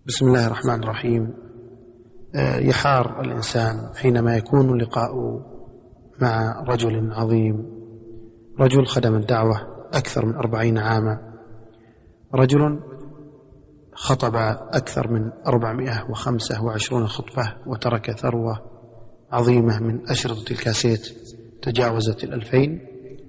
بسم الله الرحمن الرحيم. يحار الإنسان حينما يكون اللقاء مع رجل عظيم، رجل خدم الدعوة أكثر من 40 عاما، رجل خطب أكثر من 425 خطبة، وترك ثروة عظيمة من أشرطة الكاسيت تجاوزت 2000،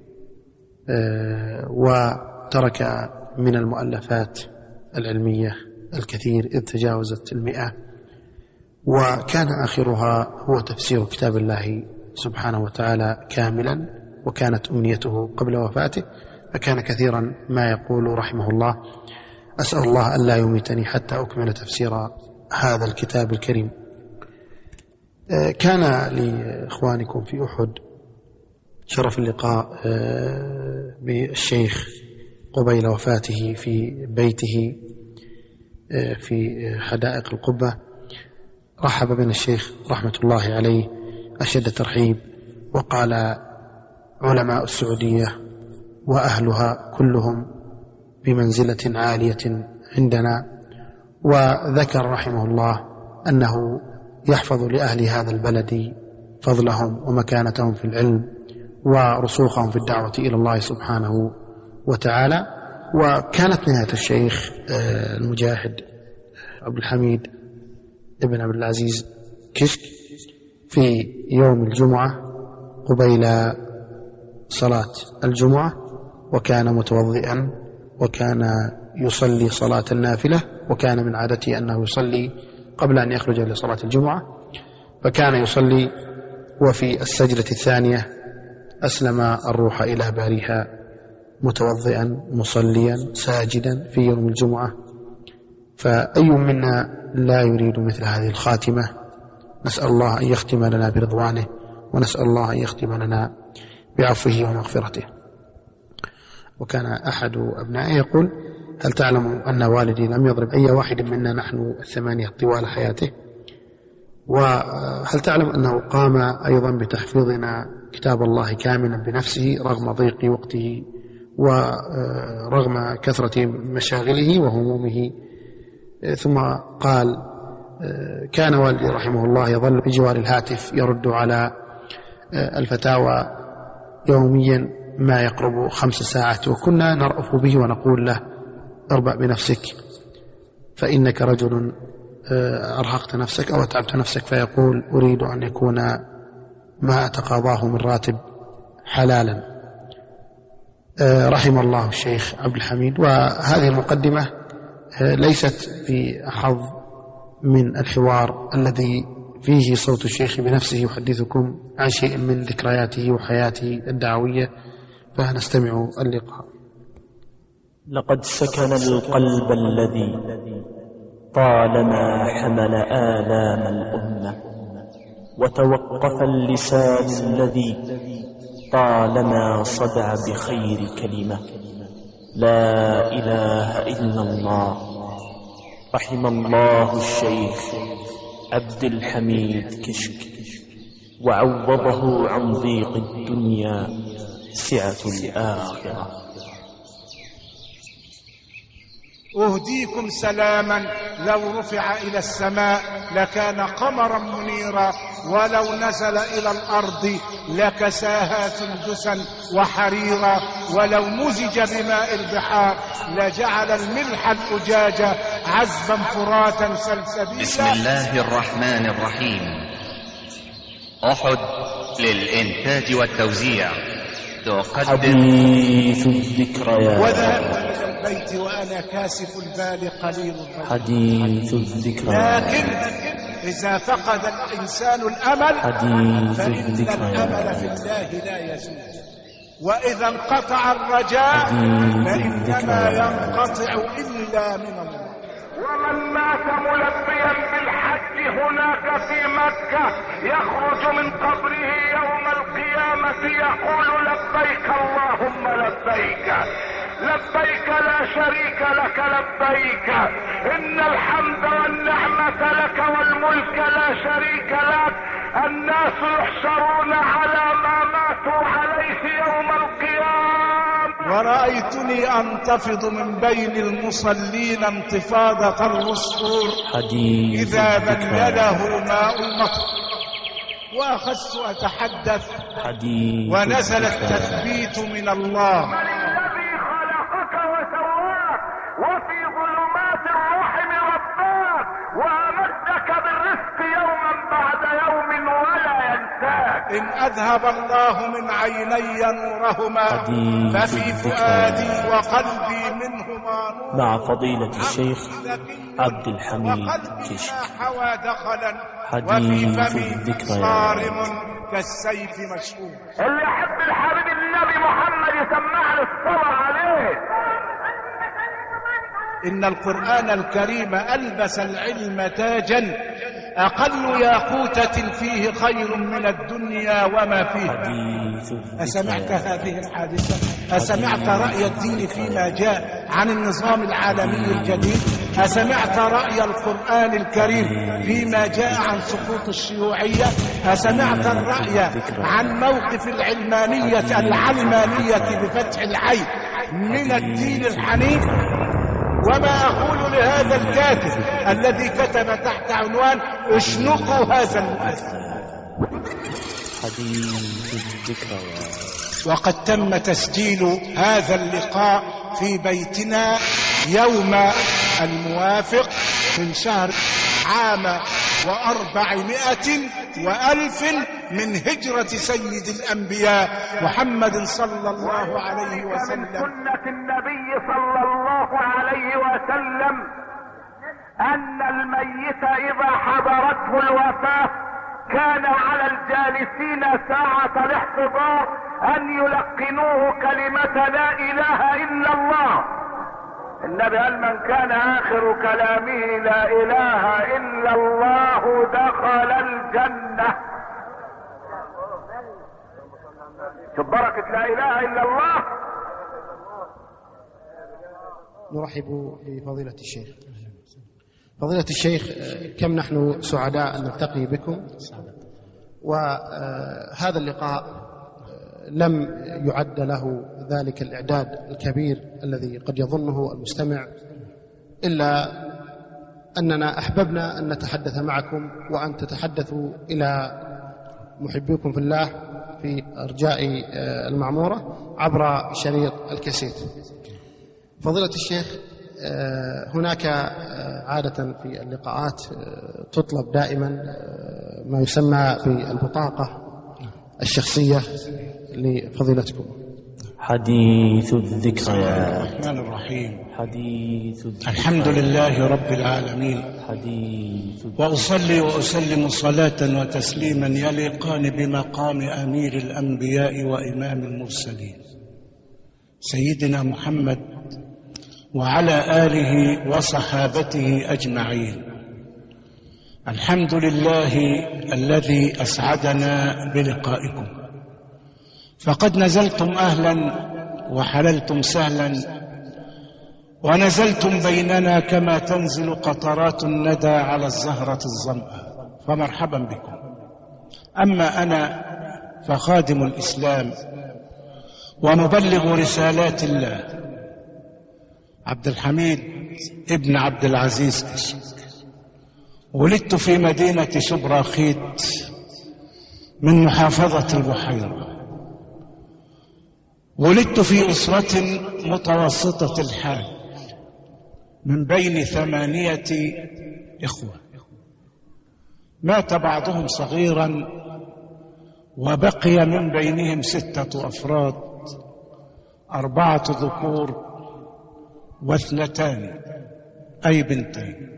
وترك من المؤلفات العلمية الكثير إذ تجاوزت 100، وكان آخرها هو تفسير كتاب الله سبحانه وتعالى كاملا، وكانت أمنيته قبل وفاته، فكان كثيرا ما يقول رحمه الله: أسأل الله أن لا يميتني حتى أكمل تفسير هذا الكتاب الكريم. كان لإخوانكم في أحد شرف اللقاء بالشيخ قبيل وفاته في بيته في حدائق القبة. رحب بنا الشيخ رحمة الله عليه أشد الترحيب، وقال: علماء السعودية وأهلها كلهم بمنزلة عالية عندنا، وذكر رحمه الله أنه يحفظ لأهل هذا البلد فضلهم ومكانتهم في العلم ورسوخهم في الدعوة إلى الله سبحانه وتعالى. وكانت نهاية الشيخ المجاهد عبد الحميد ابن عبد العزيز كشك في يوم الجمعة قبيل صلاة الجمعة، وكان متوضئا، وكان يصلي صلاة النافلة، وكان من عادته أنه يصلي قبل أن يخرج لصلاة الجمعة، فكان يصلي وفي السجدة الثانية أسلم الروح إلى باريها متوضئا مصليا ساجدا في يوم الجمعة. فأي منا لا يريد مثل هذه الخاتمة؟ نسأل الله أن يختم لنا برضوانه، ونسأل الله أن يختم لنا بعفوه ومغفرته. وكان أحد أبنائي يقول: هل تعلم أن والدي لم يضرب أي واحد منا نحن 8 طوال حياته؟ وهل تعلم أنه قام أيضا بتحفيظنا كتاب الله كاملا بنفسه رغم ضيق وقته ورغم كثرة مشاغله وهمومه؟ ثم قال: كان والدي رحمه الله يظل بجوار الهاتف يرد على الفتاوى يوميا ما يقرب 5 ساعات، وكنا نرأف به ونقول له: اربع بنفسك فإنك رجل أرهقت نفسك أو أتعبت نفسك. فيقول: أريد أن يكون ما أتقاضاه من راتب حلالا. رحم الله الشيخ عبد الحميد. وهذه المقدمة ليست في حظ من الحوار الذي فيه صوت الشيخ بنفسه يحدثكم عن شيء من ذكرياته وحياته الدعوية، فنستمع اللقاء. لقد سكن القلب الذي طالما حمل آلام الأمة، وتوقف اللسان الذي طالما صدع بخير كلمة: لا إله إلا الله. رحم الله الشيخ عبد الحميد كشك، وعوضه عن ضيق الدنيا سعة الآخرة. أهديكم سلاما لو رفع إلى السماء لكان قمرا منيرا، ولو نزل إلى الأرض لكساها سندسا وحريرا، ولو مزج بماء البحار لجعل الملح الأجاج عذبا فراتا سلسبيلا. بسم الله الرحمن الرحيم. أحد للإنتاج والتوزيع تقدم حديث الذكريات. وذهبت إلى البيت وأنا كاسف البال قليل الضوء. حديث الذكريات. لكن إذا فقد الإنسان الأمل فإن الأمل في الله لا يزول، وإذا انقطع الرجاء فإنما ينقطع إلا من الله. ومن مات ملبيا بالحج هناك في مكة يخرج من قبره يوم القيامة يقول: لبيك اللهم لبيك، لبيك لا شريك لك لبيك، إن الحمد والنعمة لك والملك لا شريك لك. الناس يحشرون على ما ماتوا عليه يوم القيامة. ورأيتني أنتفض من بين المصلين انتفاضة العصفور إذا بلله ماء المطر، وأخذت أتحدث ونزل التثبيت من الله. من الذي خلقك وسواك وفي ظلمات الرحم رباك وأمدك بالرزق يوما بعد يوم ولا ينساك. إن أذهب الله من عيني نورهما ففي فؤادي وقلبي منهما نور. مع فضيلة الشيخ عبد الحميد كشك. حوى دخلا وفي حديث فمي الذكريات صارم كالسيف مشهور. اللي يحب الحبيب النبي محمد يسمعنا الصلاة عليه. إن القرآن الكريم ألبس العلم تاجا أقل ياقوتة فيه خير من الدنيا وما فيها. أسمعت هذه الحادثة؟ أسمعت رأي الدين فيما جاء عن النظام العالمي الجديد؟ أسمعت رأي القرآن الكريم فيما جاء عن سقوط الشيوعية؟ أسمعت الرأي عن موقف العلمانية بفتح العين من الدين الحنيف؟ وما أقول لهذا الكاتب الذي كتب تحت عنوان اشنقوا هذا المؤثر. حديث الذكريات. وقد تم تسجيل هذا اللقاء في بيتنا يوم الموافق من شهر عام 400 من هجرة سيد الأنبياء محمد صلى الله عليه وسلم. سنة النبي صلى الله عليه وسلم أن الميت إذا حضرته الوفاة كان على الجالسين ساعة الاحتضار أن يلقنوه كلمة لا إله إلا الله. النبي قال من كان آخر كلامه لا إله إلا الله دخل الجنة. شوف بركة لا إله إلا الله. نرحب بفضيلة الشيخ. فضيلة الشيخ، كم نحن سعداء أن نلتقي بكم، وهذا اللقاء لم يعد له ذلك الإعداد الكبير الذي قد يظنه المستمع، إلا أننا أحببنا أن نتحدث معكم وأن تتحدثوا إلى محبيكم في الله في أرجاء المعمورة عبر شريط الكاسيت. فضيلة الشيخ، هناك عادة في اللقاءات تطلب دائما ما يسمى بالبطاقة الشخصية لفضيلتكم. حديث الذكريات. الرحمن الرحيم. حديث الذكريات. الحمد لله رب العالمين، حديث وأصلي وأسلم صلاة وتسليما يليقان بمقام أمير الأنبياء وإمام المرسلين سيدنا محمد وعلى آله وصحابته أجمعين. الحمد لله الذي أسعدنا بلقائكم، فقد نزلتم أهلا وحللتم سهلا، ونزلتم بيننا كما تنزل قطرات الندى على الزهرة الظمأ، فمرحبا بكم. أما أنا فخادم الإسلام ومبلغ رسالات الله، عبد الحميد ابن عبد العزيز كشك. ولدت في مدينة شبراخيت من محافظة البحيرة. ولدت في أسرة متوسطة الحال من بين 8 إخوة، مات بعضهم صغيرا وبقي من بينهم 6 أفراد، 4 ذكور و2 أي بنتين،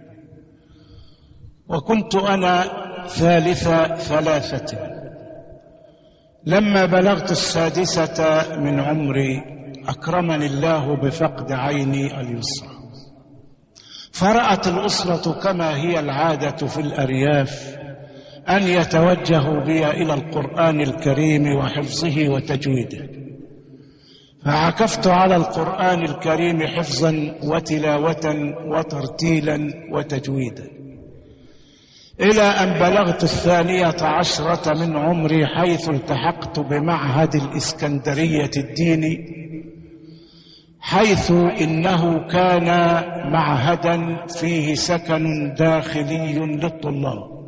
وكنت أنا ثالث 3. لما بلغت 6 من عمري أكرمني الله بفقد عيني اليسرى، فرأت الأسرة كما هي العادة في الأرياف أن يتوجهوا بي إلى القرآن الكريم وحفظه وتجويده، فعكفت على القرآن الكريم حفظا وتلاوة وترتيلا وتجويدا، إلى أن بلغت 12 من عمري، حيث التحقت بمعهد الإسكندرية الديني حيث إنه كان معهدا فيه سكن داخلي للطلاب.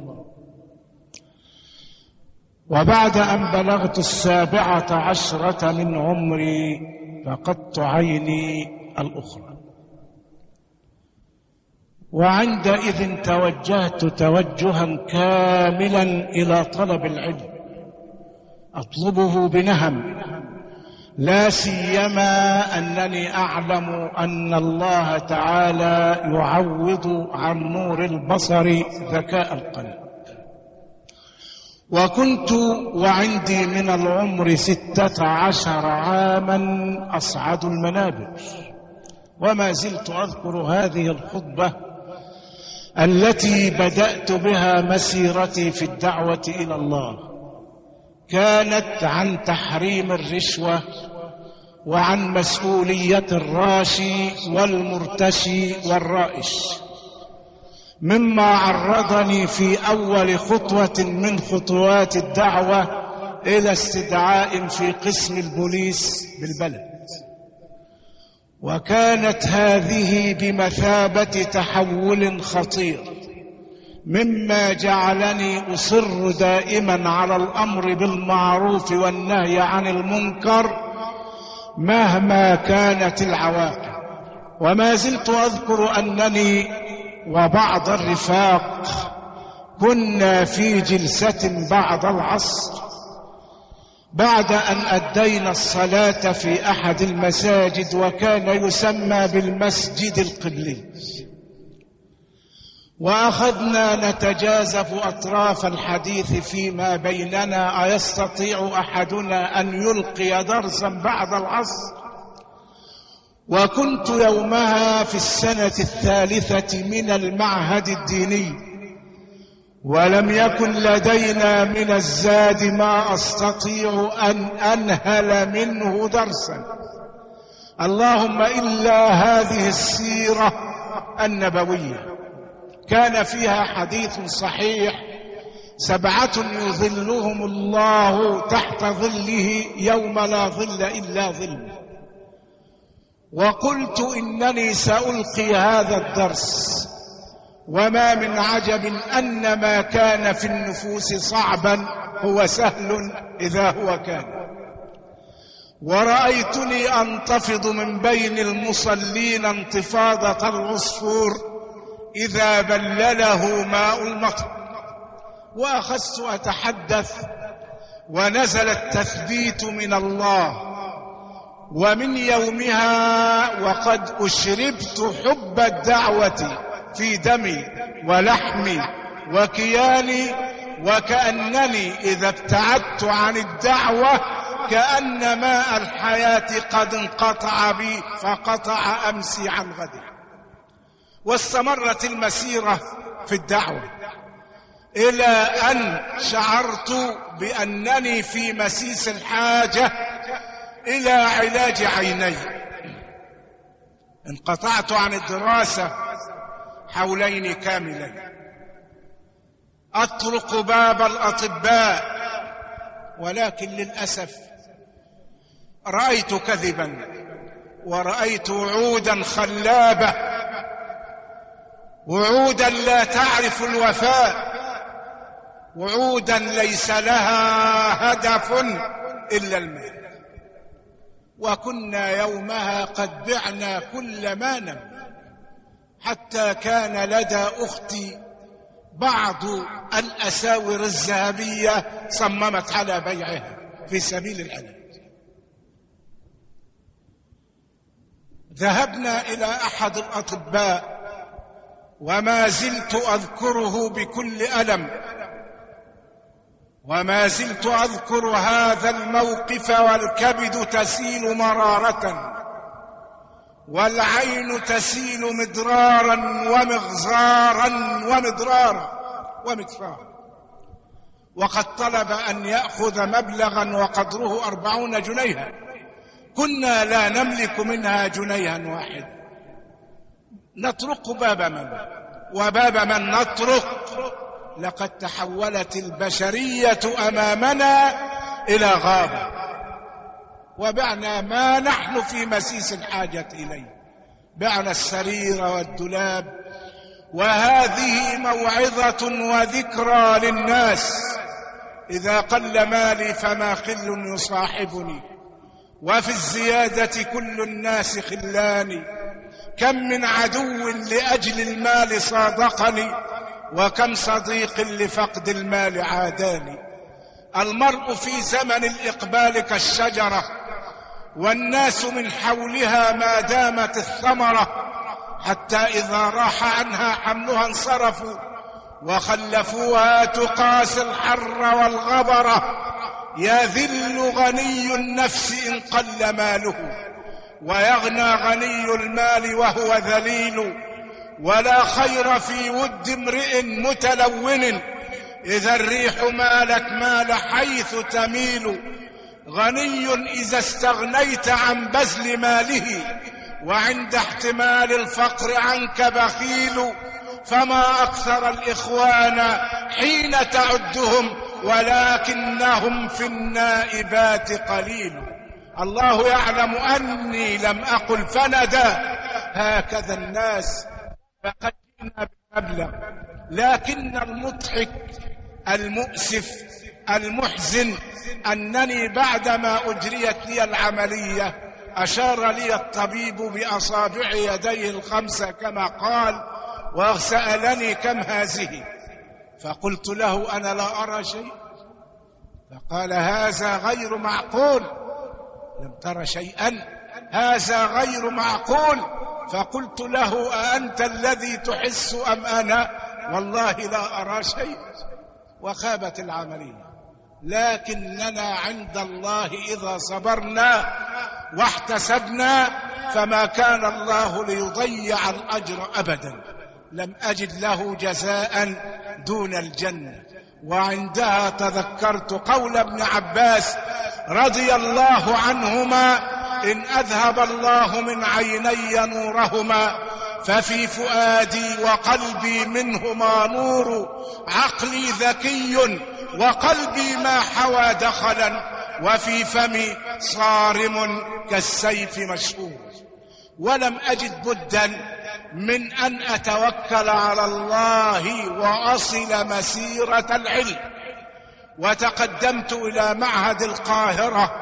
وبعد أن بلغت 17 من عمري فقدت عيني الأخرى، وعندئذ توجهت توجها كاملا إلى طلب العلم، أطلبه بنهم، لا سيما أنني أعلم أن الله تعالى يعوض عن نور البصر ذكاء القلب. وكنت وعندي من العمر 16 عاما أصعد المنابر، وما زلت أذكر هذه الخطبة التي بدأت بها مسيرتي في الدعوة إلى الله. كانت عن تحريم الرشوة وعن مسؤولية الراشي والمرتشي والرائش، مما عرضني في أول خطوة من خطوات الدعوة إلى استدعاء في قسم البوليس بالبلد. وكانت هذه بمثابة تحول خطير، مما جعلني أصر دائما على الأمر بالمعروف والنهي عن المنكر مهما كانت العواقب. وما زلت أذكر أنني وبعض الرفاق كنا في جلسة بعد العصر بعد أن أدينا الصلاة في أحد المساجد، وكان يسمى بالمسجد القبلي، وأخذنا نتجازف أطراف الحديث فيما بيننا أيستطيع أحدنا أن يلقي درسا بعد العصر. وكنت يومها في السنة 3 من المعهد الديني، ولم يكن لدينا من الزاد ما أستطيع أن أنهل منه درسا، اللهم إلا هذه السيرة النبوية كان فيها حديث صحيح: 7 يظلهم الله تحت ظله يوم لا ظل إلا ظله. وقلت إنني سألقي هذا الدرس، وما من عجب أن ما كان في النفوس صعبا هو سهل إذا هو كان. ورأيتني أنتفض من بين المصلين انتفاضة العصفور إذا بلله ماء المطر، وأخذت أتحدث ونزل التثبيت من الله. ومن يومها وقد أشربت حب الدعوة في دمي ولحمي وكياني، وكأنني إذا ابتعدت عن الدعوة كأن ماء الحياة قد انقطع بي فقطع أمسي عن غدي. واستمرت المسيرة في الدعوة إلى أن شعرت بأنني في مسيس الحاجة إلى علاج عيني. انقطعت عن الدراسة حولين كاملين، أطرق باب الأطباء، ولكن للأسف رأيت كذبا، ورأيت وعودا خلابة، وعودا لا تعرف الوفاء، وعودا ليس لها هدف إلا المال. وكنا يومها قد بعنا كل ما نملك، حتى كان لدى أختي بعض الأساور الذهبية صممت على بيعها في سبيل العلاج. ذهبنا إلى أحد الأطباء، وما زلت أذكره بكل ألم، وما زلت أذكر هذا الموقف والكبد تسيل مرارة، والعين تسيل مدرارا ومغزارا ومدرارا. وقد طلب أن يأخذ مبلغا وقدره 40 جنيها، كنا لا نملك منها جنيها واحدا. نطرق باب من وباب من نطرق، لقد تحولت البشرية أمامنا إلى غابة. وبعنا ما نحن في مسيس الحاجة إليه، بعنا السرير والدولاب. وهذه موعظة وذكرى للناس. إذا قل مالي فما خل يصاحبني، وفي الزيادة كل الناس خلاني. كم من عدو لأجل المال صادقني، وكم صديق لفقد المال عاداني. المرء في زمن الإقبال كالشجرة، والناس من حولها ما دامت الثمرة، حتى إذا راح عنها حملها انصرفوا، وخلفوها تقاسي الحر والغبرة. يذل غني النفس إن قل ماله، ويغنى غني المال وهو ذليل. ولا خير في ود امرئ متلون، إذا الريح مالت مال حيث تميل. غني إذا استغنيت عن بذل ماله، وعند احتمال الفقر عنك بخيل. فما أكثر الإخوان حين تعدهم، ولكنهم في النائبات قليل. الله يعلم أني لم أقل فندى، هكذا الناس فقد جئنا بالمبلغ. لكن المضحك المؤسف المحزن أنني بعدما أجريت لي العملية أشار لي الطبيب بأصابع يديه الخمسة كما قال، وسألني كم هذه؟ فقلت له أنا لا أرى شيء. فقال هذا غير معقول. لم تر شيئا؟ هذا غير معقول. فقلت له أأنت الذي تحس أم أنا؟ والله لا أرى شيء. وخابت العملية. لكننا عند الله إذا صبرنا واحتسبنا فما كان الله ليضيع الأجر أبدا. لم أجد له جزاء دون الجنة. وعندها تذكرت قول ابن عباس رضي الله عنهما: إن أذهب الله من عيني نورهما ففي فؤادي وقلبي منهما نور. عقلي ذكي وقلبي ما حوى دخلا، وفي فمي صارم كالسيف مشهور. ولم أجد بدا من أن أتوكل على الله وأصل مسيرة العلم. وتقدمت إلى معهد القاهرة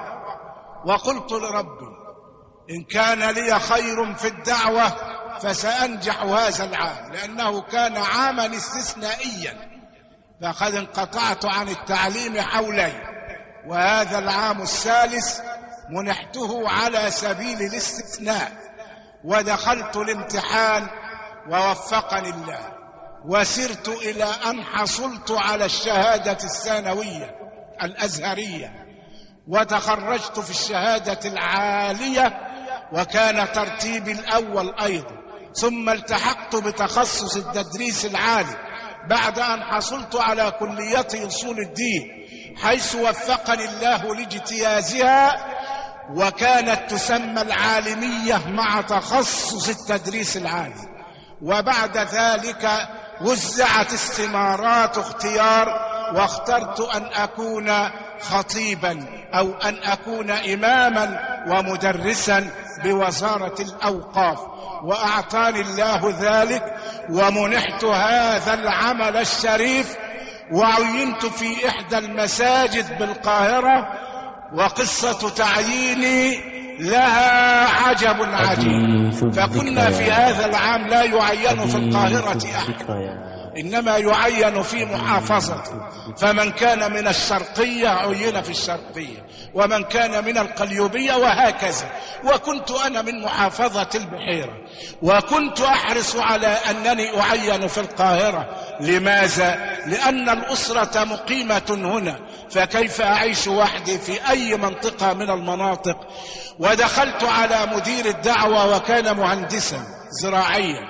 وقلت لربي إن كان لي خير في الدعوة فسأنجح هذا العام، لأنه كان عاما استثنائيا، فقد انقطعت عن التعليم حولي، وهذا العام الثالث منحته على سبيل الاستثناء. ودخلت الامتحان ووفقني الله، وسرت إلى أن حصلت على الشهادة الثانوية الأزهرية، وتخرجت في الشهادة العالية، وكان ترتيبي الأول أيضا. ثم التحقت بتخصص التدريس العالي بعد أن حصلت على كلية أصول الدين، حيث وفقني الله لاجتيازها، وكانت تسمى العالمية مع تخصص التدريس العالي. وبعد ذلك وزعت استمارات اختيار، واخترت أن أكون خطيبا أو أن أكون إماما ومدرسا بوزارة الأوقاف، وأعطاني الله ذلك، ومنحت هذا العمل الشريف، وعينت في إحدى المساجد بالقاهرة. وقصة تعييني لها عجب عجيب. فكنا في هذا العام لا يعين في القاهرة أحد، إنما يعين في محافظته، فمن كان من الشرقية عين في الشرقية، ومن كان من القليوبية، وهكذا. وكنت أنا من محافظة البحيرة، وكنت أحرص على أنني أعين في القاهرة. لماذا؟ لأن الأسرة مقيمة هنا، فكيف أعيش وحدي في أي منطقة من المناطق؟ ودخلت على مدير الدعوة، وكان مهندسا زراعيا،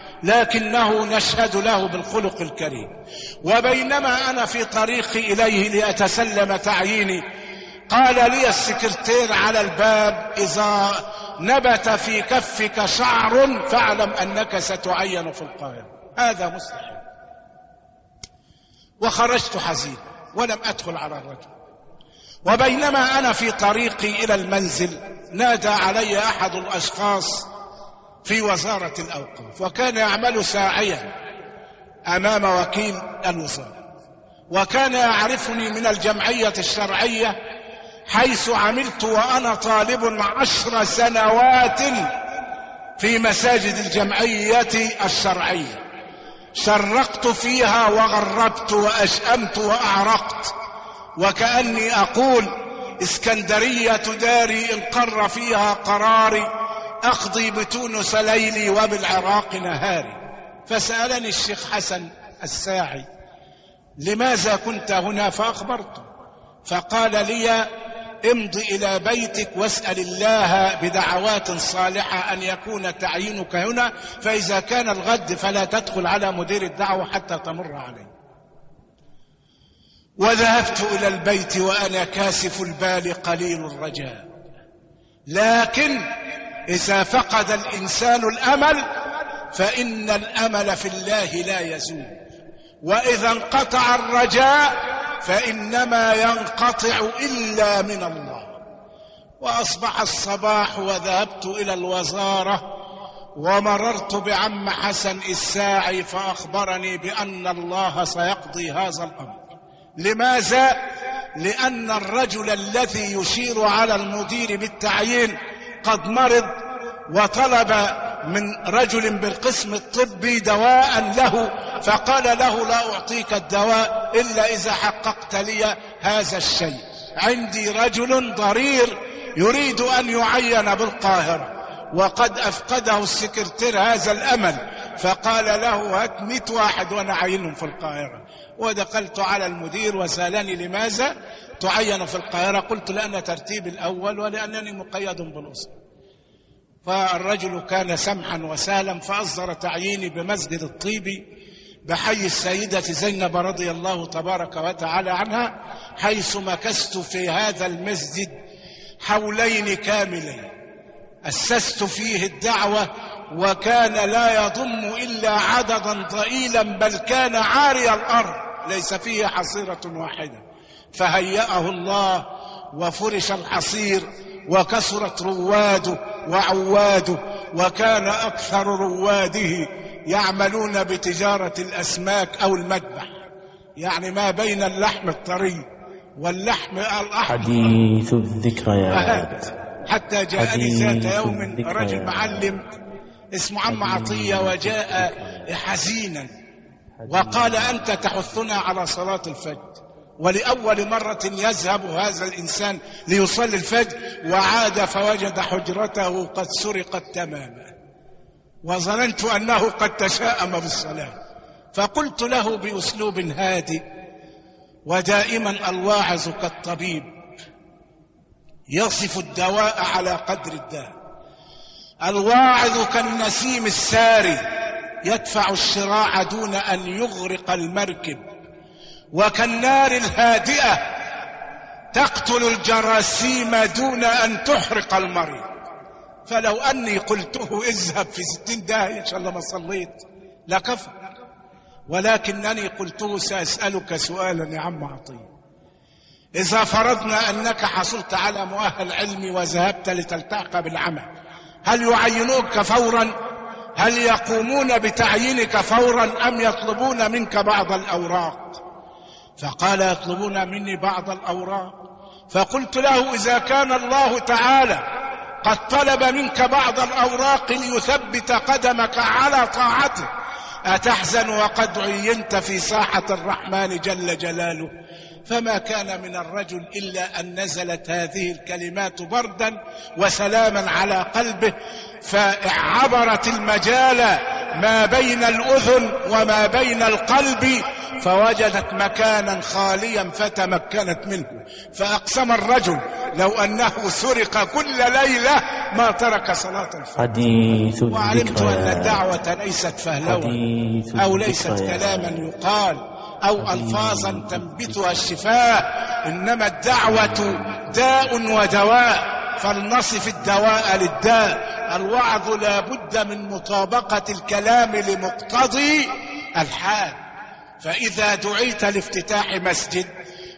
لكنه نشهد له بالخلق الكريم. وبينما أنا في طريقي إليه لأتسلم تعييني، قال لي السكرتير على الباب: إذا نبت في كفك شعر فاعلم أنك ستعين في القاهرة. هذا مستحيل. وخرجت حزين ولم أدخل على الرجل، وبينما أنا في طريقي إلى المنزل نادى علي أحد الأشخاص في وزارة الأوقاف، وكان يعمل ساعيا أمام وكيل الوزارة، وكان يعرفني من الجمعية الشرعية حيث عملت وأنا طالب 10 سنوات في مساجد الجمعية الشرعية، شرقت فيها وغربت وأشأمت وأعرقت، وكأني أقول اسكندرية داري إن قر فيها قراري، أقضي بتونس ليلي وبالعراق نهاري. فسألني الشيخ حسن الساعي لماذا كنت هنا؟ فأخبرته، فقال لي امض إلى بيتك واسأل الله بدعوات صالحة أن يكون تعيينك هنا، فإذا كان الغد فلا تدخل على مدير الدعوة حتى تمر عليه. وذهبت إلى البيت وأنا كاسف البال قليل الرجاء، لكن إذا فقد الإنسان الأمل فإن الأمل في الله لا يزول، وإذا انقطع الرجاء فإنما ينقطع إلا من الله. وأصبح الصباح وذهبت إلى الوزارة ومررت بعم حسن الساعي فأخبرني بأن الله سيقضي هذا الأمر. لماذا؟ لأن الرجل الذي يشير على المدير بالتعيين قد مرض، وطلب من رجل بالقسم الطبي دواء له، فقال له لا أعطيك الدواء إلا إذا حققت لي هذا الشيء. عندي رجل ضرير يريد أن يعين بالقاهرة، وقد أفقده السكرتير هذا الأمل، فقال له هات 100 واحد وأنا أعينهم في القاهرة. ودخلت على المدير وسألني لماذا تعين في القاهرة؟ قلت لأن ترتيب الأول ولأنني مقيد بالأسرة. فالرجل كان سمحا وسهلا، فأصدر تعييني بمسجد الطيبي بحي السيدة زينب رضي الله تبارك وتعالى عنها، حيث مكثت في هذا المسجد حولين كاملين أسست فيه الدعوة، وكان لا يضم إلا عددا ضئيلا، بل كان عاري الأرض ليس فيه حصيرة واحدة، فهيأه الله وفرش الحصير وكثرت رواده وعواده، وكان أكثر رواده يعملون بتجارة الأسماك أو المذبح، يعني ما بين اللحم الطري واللحم الأحمر. حديث الذكريات. حتى جاءني ذات يوم رجل معلم اسمه عم عطية وجاء حزينا وقال أنت تحثنا على صلاة الفجر. ولأول مرة يذهب هذا الإنسان ليصلي الفجر، وعاد فوجد حجرته قد سرقت تماما، وظننت أنه قد تشاءم بالصلاة. فقلت له بأسلوب هادئ، ودائما الواعظ كالطبيب يصف الدواء على قدر الداء، الواعظ كالنسيم الساري يدفع الشراع دون أن يغرق المركب، وكالنار الهادئة تقتل الجراثيم دون أن تحرق المريض. فلو أني قلته اذهب في 60 داهية إن شاء الله ما صليت لكفى، ولكنني قلته سأسألك سؤالا يا عم عطية، إذا فرضنا أنك حصلت على مؤهل علمي وذهبت لتلتحق بالعمل، هل يعينوك فورا؟ هل يقومون بتعيينك فورا أم يطلبون منك بعض الأوراق؟ فقال يطلبون مني بعض الأوراق. فقلت له إذا كان الله تعالى قد طلب منك بعض الأوراق ليثبت قدمك على طاعته، أتحزن وقد عينت في ساحة الرحمن جل جلاله؟ فما كان من الرجل إلا أن نزلت هذه الكلمات بردا وسلاما على قلبه، فعبرت المجال ما بين الأذن وما بين القلب، فوجدت مكانا خاليا فتمكنت منه. فأقسم الرجل لو أنه سرق كل ليلة ما ترك صلاة الفجر. وعلمت أن الدعوة ليست فهلوة أو ليست كلاما يقال أو ألفاظا تنبتها الشفاه، إنما الدعوة داء ودواء، فلنصف الدواء للداء. الوعظ لا بد من مطابقة الكلام لمقتضي الحال. فإذا دعيت لافتتاح مسجد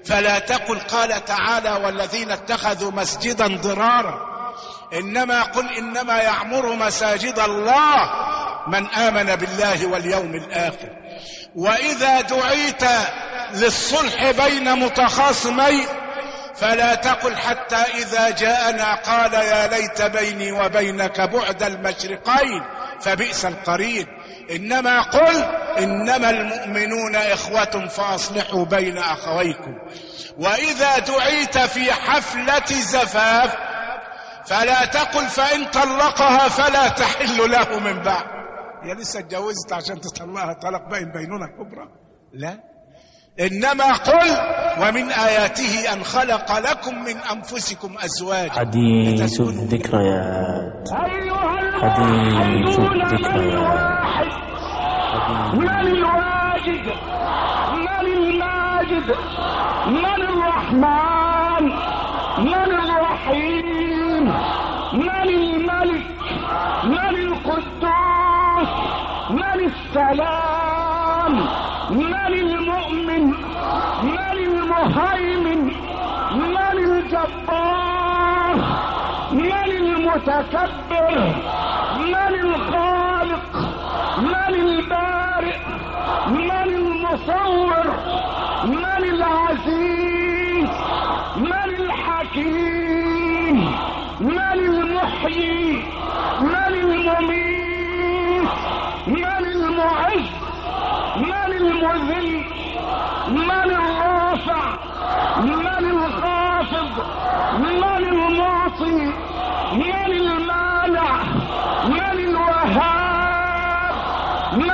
فلا تقل قال تعالى والذين اتخذوا مسجدا ضرارا، إنما قل إنما يعمر مساجد الله من آمن بالله واليوم الآخر. وإذا دعيت للصلح بين متخاصمين فلا تقل حتى إذا جاءنا قال يا ليت بيني وبينك بعد المشرقين فبئس القرين، إنما قل إنما المؤمنون إخوة فأصلحوا بين أخويكم. وإذا دعيت في حفلة زفاف فلا تقل فإن طلقها فلا تحل له من بعد، يا لسه اتجوزت عشان تطلقها طلاق بينونة كبرى، لا، إنما قل ومن آياته أن خلق لكم من أنفسكم أزواجا. حديث الذكريات، حديث الذكريات. من الواجد، من الماجد، من الرحمن، من الرحيم، من الملك، من القدوس، من السلام، من المؤمن، من المهيمن، من الجبار، من المتكبر، من الخالق، من البارئ، من المصور، من العزيز، من الحكيم، من المحيي، من المميت، من المعز، من المذل، من الرافع، من الخافض، من المعطي، من المانع، من الوهاب، من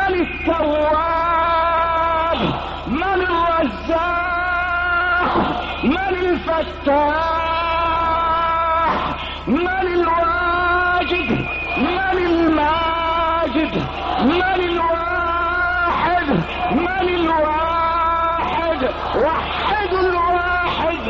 التواب، من الرزاق، من الفتاح، من الواجد، من الماجد، من الواحد، من الواحد، وحد الواحد.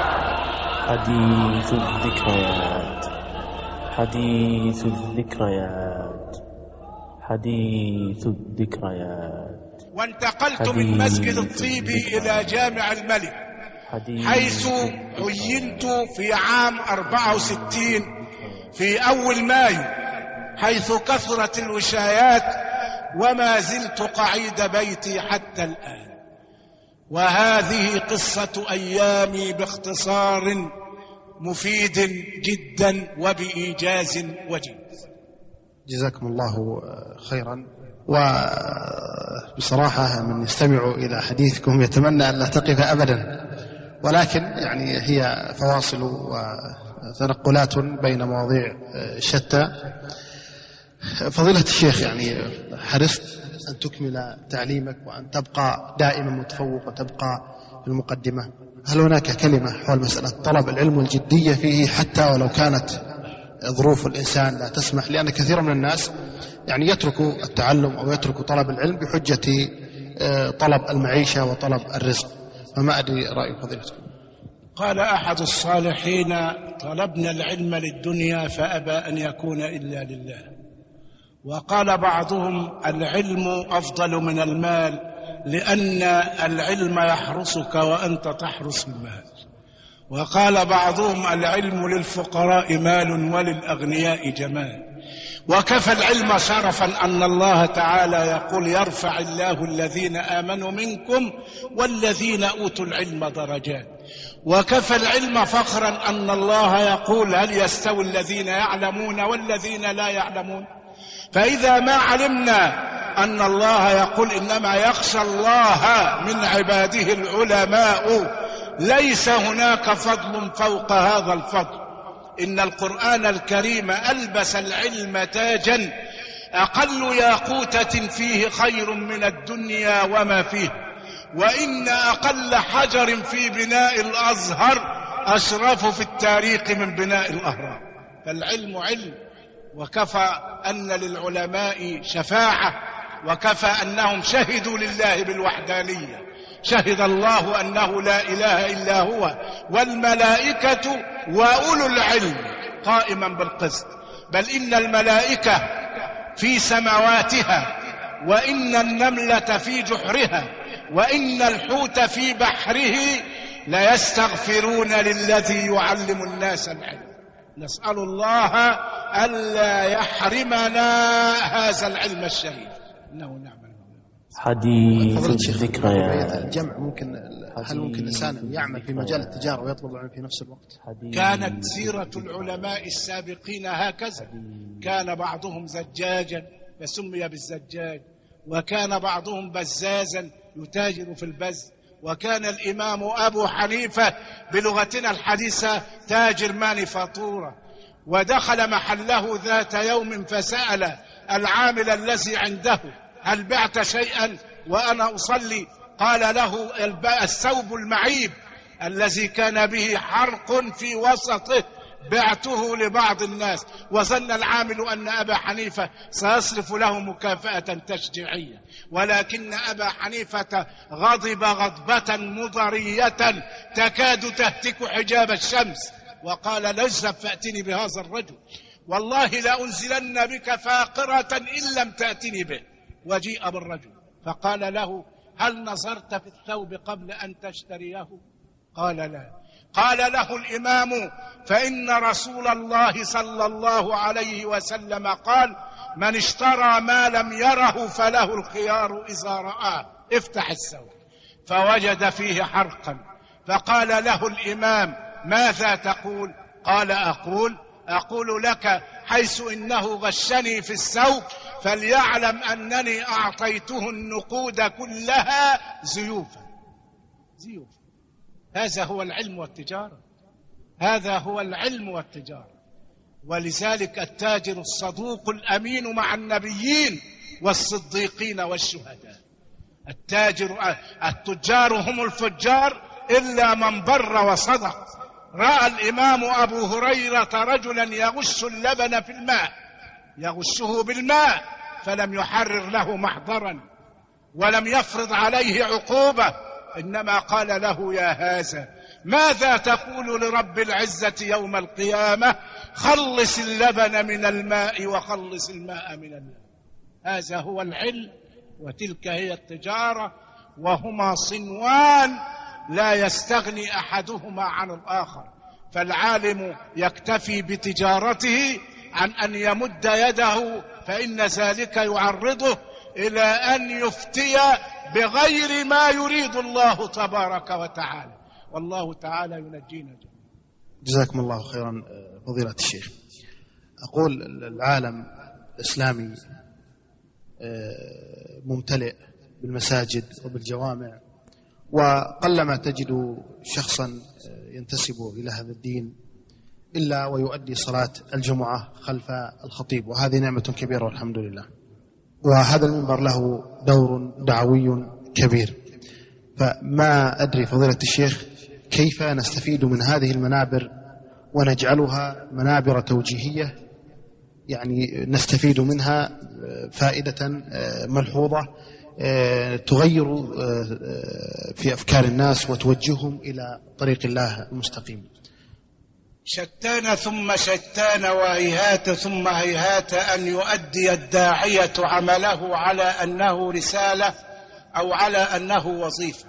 حديث الذكريات، حديث الذكريات، حديث الذكريات. وانتقلت من مسجد الطيبي إلى جامع الملك، حيث عينت في عام 64 في أول مايو، حيث كثرت الوشايات، وما زلت قعيد بيتي حتى الآن. وهذه قصة أيامي باختصار مفيد جدا وبإيجاز وجيز. جزاكم الله خيرا. وبصراحة من يستمع إلى حديثكم يتمنى أن لا تقف أبدا، ولكن يعني هي فواصل وتنقلات بين مواضيع شتى. فضيلة الشيخ، يعني حرصت أن تكمل تعليمك وأن تبقى دائما متفوق وتبقى في المقدمة. هل هناك كلمة حول مسألة طلب العلم والجدية فيه حتى ولو كانت ظروف الإنسان لا تسمح؟ لأن كثير من الناس يعني يتركوا التعلم أو يتركوا طلب العلم بحجة طلب المعيشة وطلب الرزق، فما أدري رأي فضيلتكم. قال أحد الصالحين: طلبنا العلم للدنيا فأبى أن يكون إلا لله. وقال بعضهم: العلم أفضل من المال، لأن العلم يحرسك وأنت تحرس المال. وقال بعضهم: العلم للفقراء مال وللأغنياء جمال. وكفى العلم شرفا أن الله تعالى يقول: يرفع الله الذين آمنوا منكم والذين أوتوا العلم درجات. وكفى العلم فخرا أن الله يقول: هل يستوي الذين يعلمون والذين لا يعلمون؟ فإذا ما علمنا أن الله يقول: إنما يخشى الله من عباده العلماء، ليس هناك فضل فوق هذا الفضل. إن القرآن الكريم ألبس العلم تاجا، أقل ياقوتة فيه خير من الدنيا وما فيه، وإن أقل حجر في بناء الأزهر أشرف في التاريخ من بناء الأهرام. فالعلم علم، وكفى أن للعلماء شفاعة، وكفى أنهم شهدوا لله بالوحدانية. شهد الله أنه لا إله إلا هو والملائكة وأولو العلم قائما بالقسط. بل إن الملائكة في سماواتها، وإن النملة في جحرها، وإن الحوت في بحره ليستغفرون للذي يعلم الناس العلم. نسأل الله ألا يحرمنا هذا العلم الشريف، إنه نعم. حديث الذكريات. الجمع ممكن، هل ممكن الإنسان يعمل في مجال التجارة ويطلب العلم في نفس الوقت؟ كانت سيرة العلماء السابقين هكذا، كان بعضهم زجاجا فسمي بالزجاج، وكان بعضهم بزازا يتاجر في البز، وكان الإمام أبو حنيفة بلغتنا الحديثة تاجر مانيفاتورة، ودخل محله ذات يوم فسأل العامل الذي عنده: هل بعت شيئا وأنا أصلي؟ قال له: الثوب المعيب الذي كان به حرق في وسطه بعته لبعض الناس. وظن العامل أن أبا حنيفة سيصرف له مكافأة تشجيعية، ولكن أبا حنيفة غضب غضبة مضرية تكاد تهتك حجاب الشمس، وقال: اذهب فأتني بهذا الرجل، والله لأنزلن بك فاقرة إن لم تأتني به. وجيء بالرجل فقال له: هل نظرت في الثوب قبل أن تشتريه؟ قال: لا. قال له الإمام: فإن رسول الله صلى الله عليه وسلم قال: من اشترى ما لم يره فله الخيار إذا رآه. افتح الثوب فوجد فيه حرقا، فقال له الإمام: ماذا تقول؟ قال: أقول لك حيث إنه غشني في الثوب فليعلم أنني أعطيته النقود كلها زيوفا. هذا هو العلم والتجارة، هذا هو العلم والتجارة. ولذلك التاجر الصدوق الأمين مع النبيين والصديقين والشهداء. التجار هم الفجار إلا من بر وصدق. رأى الإمام أبو هريرة رجلا يغش اللبن في الماء، يغشه بالماء، فلم يحرر له محضرا ولم يفرض عليه عقوبة، إنما قال له: يا هذا، ماذا تقول لرب العزة يوم القيامة؟ خلص اللبن من الماء وخلص الماء من اللبن. هذا هو العلم وتلك هي التجارة، وهما صنوان لا يستغني أحدهما عن الآخر. فالعالم يكتفي بتجارته عن أن يمد يده، فإن ذلك يعرضه إلى أن يفتي بغير ما يريد الله تبارك وتعالى، والله تعالى ينجينا جميعا. جزاكم الله خيرا فضيلة الشيخ. أقول العالم الإسلامي ممتلئ بالمساجد وبالجوامع، وقلما تجد شخصا ينتسب إلى هذا الدين إلا ويؤدي صلاة الجمعة خلف الخطيب، وهذه نعمة كبيرة والحمد لله. وهذا المنبر له دور دعوي كبير، فما أدري فضيلة الشيخ كيف نستفيد من هذه المنابر ونجعلها منابر توجيهية، يعني نستفيد منها فائدة ملحوظة تغير في أفكار الناس وتوجههم إلى طريق الله المستقيم. شتان ثم شتان وهيهات ثم هيهات أن يؤدي الداعية عمله على أنه رسالة أو على أنه وظيفة.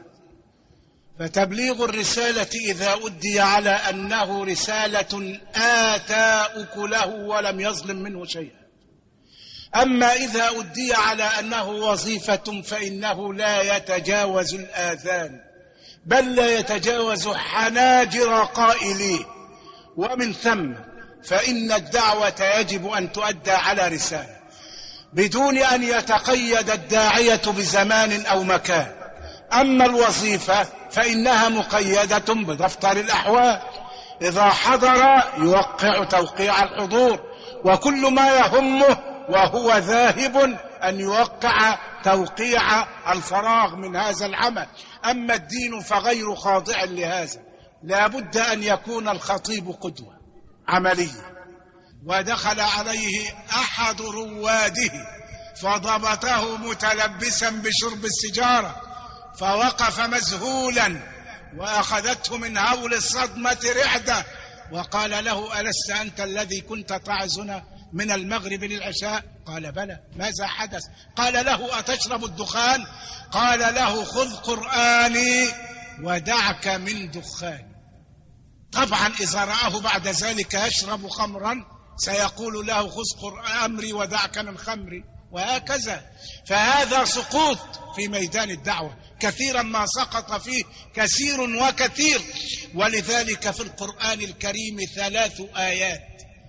فتبليغ الرسالة إذا أدي على أنه رسالة آتى أكله ولم يظلم منه شيئا، أما إذا أدي على أنه وظيفة فإنه لا يتجاوز الآذان، بل لا يتجاوز حناجر قائليه. ومن ثم فإن الدعوة يجب أن تؤدى على رسالة بدون أن يتقيد الداعية بزمان أو مكان. أما الوظيفة فإنها مقيدة بدفتر الأحوال، إذا حضر يوقع توقيع الحضور، وكل ما يهمه وهو ذاهب أن يوقع توقيع الفراغ من هذا العمل. أما الدين فغير خاضع لهذا، لا بد أن يكون الخطيب قدوة عملية. ودخل عليه أحد رواده فضبطه متلبسا بشرب السجارة، فوقف مذهولا وأخذته من هول الصدمة رعدة، وقال له: ألست أنت الذي كنت تعزنا من المغرب للعشاء؟ قال: بلى. ماذا حدث؟ قال له: أتشرب الدخان؟ قال له: خذ قرآني ودعك من دخان. طبعا إذا رآه بعد ذلك يشرب خمرا سيقول له خذ أمري ودعك من خمري، وهكذا. فهذا سقوط في ميدان الدعوة، كثيرا ما سقط فيه كثير وكثير. ولذلك في القرآن الكريم 3 آيات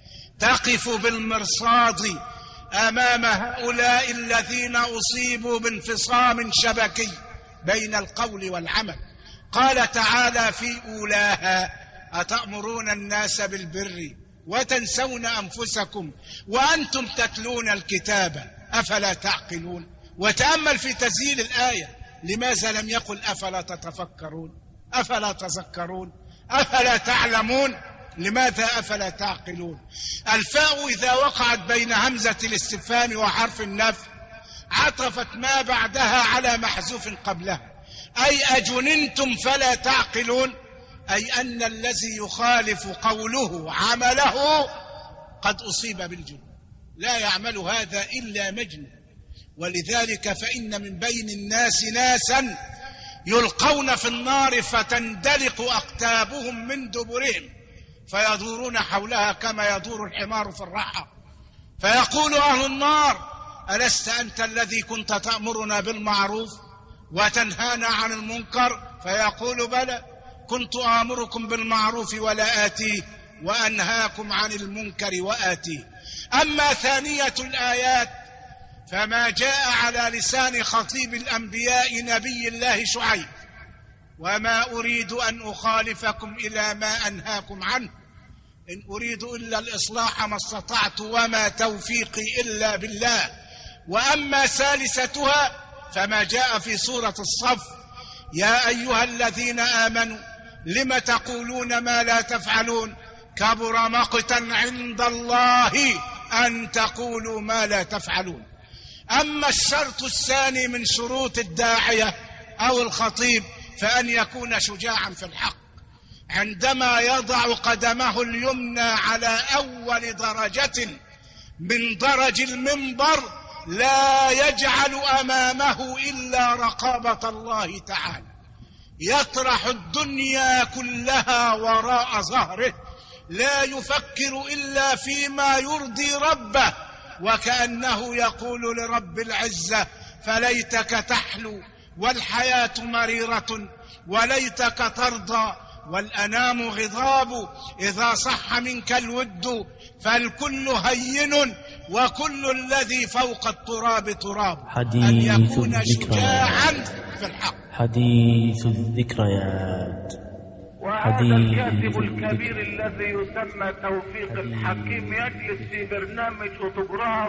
تقف بالمرصاد أمام هؤلاء الذين أصيبوا بانفصام شبكي بين القول والعمل. قال تعالى في أولاها: أتأمرون الناس بالبر وتنسون أنفسكم وأنتم تتلون الكتاب أفلا تعقلون. وتأمل في تسجيل الآية، لماذا لم يقل أفلا تتفكرون، أفلا تذكرون، أفلا تعلمون؟ لماذا أفلا تعقلون؟ الفاء إذا وقعت بين همزة الاستفهام وحرف النفي عطفت ما بعدها على محذوف قبلها، أي أجننتم فلا تعقلون، أي أن الذي يخالف قوله عمله قد أصيب بالجنون، لا يعمل هذا إلا مجنون. ولذلك فإن من بين الناس ناسا يلقون في النار فتندلق أقتابهم من دبرهم فيدورون حولها كما يدور الحمار في الرحى، فيقول أهل النار: ألست أنت الذي كنت تأمرنا بالمعروف وتنهانا عن المنكر؟ فيقول: بلى، كنت آمركم بالمعروف ولا آتيه وأنهاكم عن المنكر وآتيه. أما ثانية الآيات فما جاء على لسان خطيب الأنبياء نبي الله شعيب: وما أريد أن أخالفكم إلى ما أنهاكم عنه، إن أريد إلا الإصلاح ما استطعت وما توفيقي إلا بالله. وأما ثالثتها فما جاء في سورة الصف: يا أيها الذين آمنوا لم تقولون ما لا تفعلون كبر مقتا عند الله أن تقولوا ما لا تفعلون. أما الشرط الثاني من شروط الداعية أو الخطيب فأن يكون شجاعا في الحق، عندما يضع قدمه اليمنى على أول درجة من درج المنبر لا يجعل أمامه إلا رقابة الله تعالى، يطرح الدنيا كلها وراء ظهره، لا يفكر إلا فيما يرضي ربه، وكأنه يقول لرب العزة: فليتك تحلو والحياة مريرة وليتك ترضى والأنام غضاب، إذا صح منك الود فالكل هين وكل الذي فوق التراب تراب. أن يكون شجاعا في الحق. حديث الذكريات. وهذا الكاتب الكبير الذي يسمى توفيق الحكيم يجلس في برنامج أوتوغراف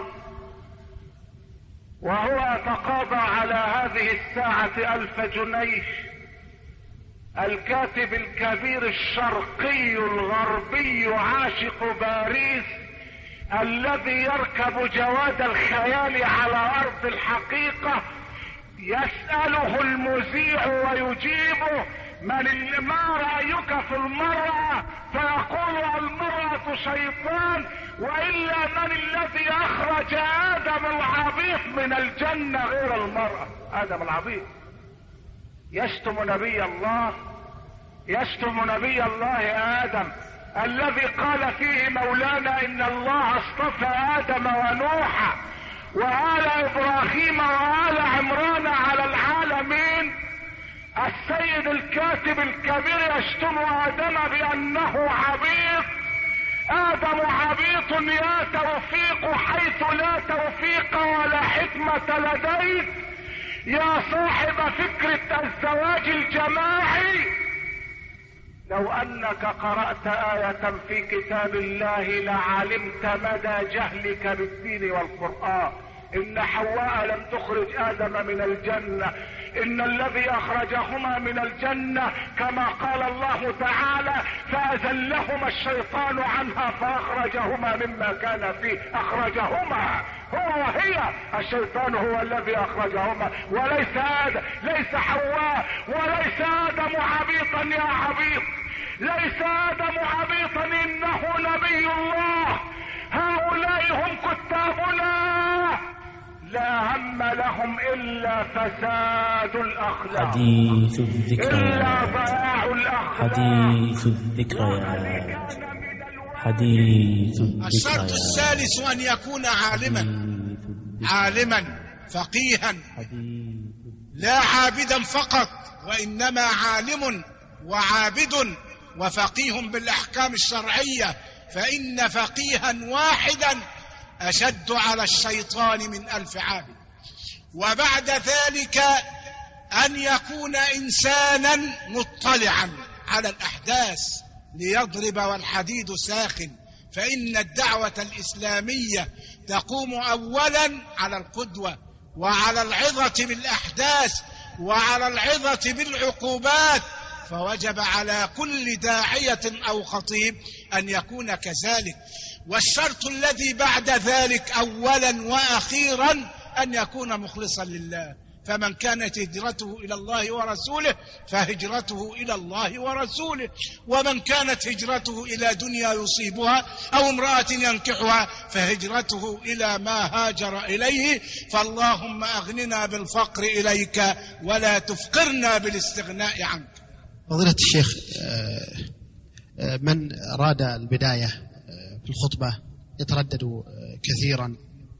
وهو يتقاضى على هذه الساعة 1000 جنيش. الكاتب الكبير الشرقي الغربي عاشق باريس الذي يركب جواد الخيال على أرض الحقيقة، يسأله المذيع ويجيبه: ما رأيك في المرأة؟ فيقول: المرأة شيطان، وإلا من الذي أخرج آدم العبيط من الجنة غير المرأة؟ آدم العبيط يشتم نبي الله، يشتم نبي الله آدم الذي قال فيه مولانا: إن الله اصطفى آدم ونوحا وآل إبراهيم وآل عمران على العالمين. السيد الكاتب الكبير يشتم آدم بأنه عبيط. آدم عبيط يا توفيق حيث لا توفيق ولا حكمة لديك، يا صاحب فكرة الزواج الجماعي. لو أنك قرأت آية في كتاب الله لعلمت مدى جهلك بالدين والقرآن. إن حواء لم تخرج آدم من الجنة، إن الذي أخرجهما من الجنة كما قال الله تعالى: فأزلهما الشيطان عنها فأخرجهما مما كان فيه. أخرجهما هو وهي، الشيطان هو الذي أخرجهما وليس آدم، ليس حواء، وليس آدم عبيطا يا عبيط، ليس آدم عبيطا، إنه نبي الله. هؤلاء هم كتابنا. لا هم لهم إلا فساد الأخلاق، حديث الذكريات، إلا ضياع الأخلاق، حديث الذكريات، حديث الذكريات. الشرط الثالث أن يكون عالما فقيها، لا عابدا فقط، وإنما عالم وعابد وفقيه بالأحكام الشرعية، فإن فقيها واحدا أشد على الشيطان من 1000 عابد. وبعد ذلك أن يكون إنسانا مطلعا على الأحداث ليضرب والحديد ساخن، فإن الدعوة الإسلامية تقوم أولا على القدوة وعلى العظة بالأحداث وعلى العظة بالعقوبات، فوجب على كل داعية أو خطيب أن يكون كذلك. والشرط الذي بعد ذلك أولا وأخيرا أن يكون مخلصا لله، فمن كانت هجرته إلى الله ورسوله فهجرته إلى الله ورسوله، ومن كانت هجرته إلى دنيا يصيبها أو امرأة ينكحها فهجرته إلى ما هاجر إليه. فاللهم أغننا بالفقر إليك ولا تفقرنا بالاستغناء عنك. فضيلة الشيخ، من أراد البداية في الخطبة يتردد كثيرا،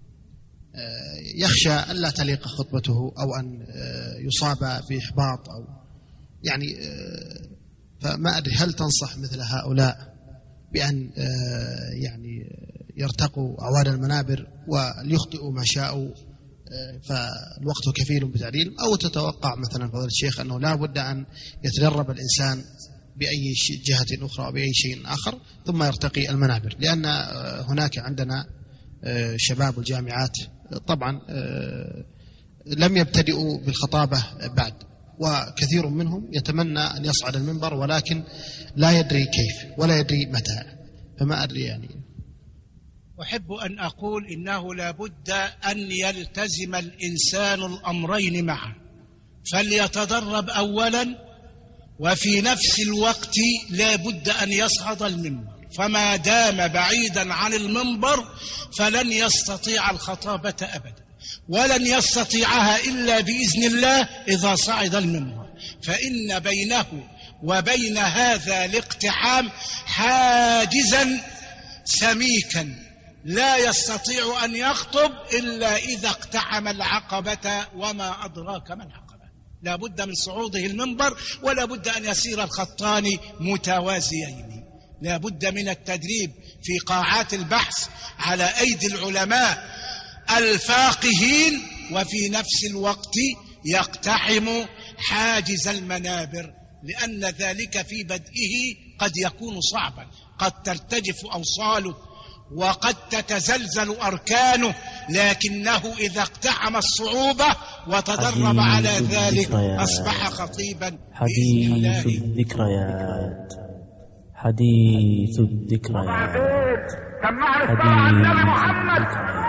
يخشى ألا تليق خطبته أو أن يصاب بإحباط أو يعني، فما أدري هل تنصح مثل هؤلاء بأن يعني يرتقوا أعواد المنابر وليخطئوا ما شاءوا فالوقت كفيل بتعليل، أو تتوقع مثلا فضيلة الشيخ أنه لا بد أن يتدرب الإنسان بأي جهة أخرى أو بأي شيء آخر ثم يرتقي المنابر؟ لأن هناك عندنا شباب الجامعات طبعا لم يبتدئوا بالخطابة بعد، وكثير منهم يتمنى أن يصعد المنبر ولكن لا يدري كيف ولا يدري متى، فما أدري يعني. أحب أن أقول إنه لا بد أن يلتزم الإنسان الأمرين معا، فليتدرب أولا، وفي نفس الوقت لا بد أن يصعد المنبر، فما دام بعيدا عن المنبر فلن يستطيع الخطابة أبدا، ولن يستطيعها إلا بإذن الله إذا صعد المنبر، فإن بينه وبين هذا الاقتحام حاجزا سميكا لا يستطيع أن يخطب إلا إذا اقتحم العقبة، وما أدراك ما العقبة. لا بد من صعوده المنبر، ولا بد أن يسير الخطان متوازيين، لا بد من التدريب في قاعات البحث على أيدي العلماء الفاقهين، وفي نفس الوقت يقتحم حاجز المنابر، لأن ذلك في بدئه قد يكون صعبا، قد ترتجف أوصاله وقد تتزلزل أركانه، لكنه إذا اقتحم الصعوبة وتدرب على ذلك أصبح خطيبا. حديث الذكريات، حديث الذكريات، سمعني الصلاة على النبي محمد.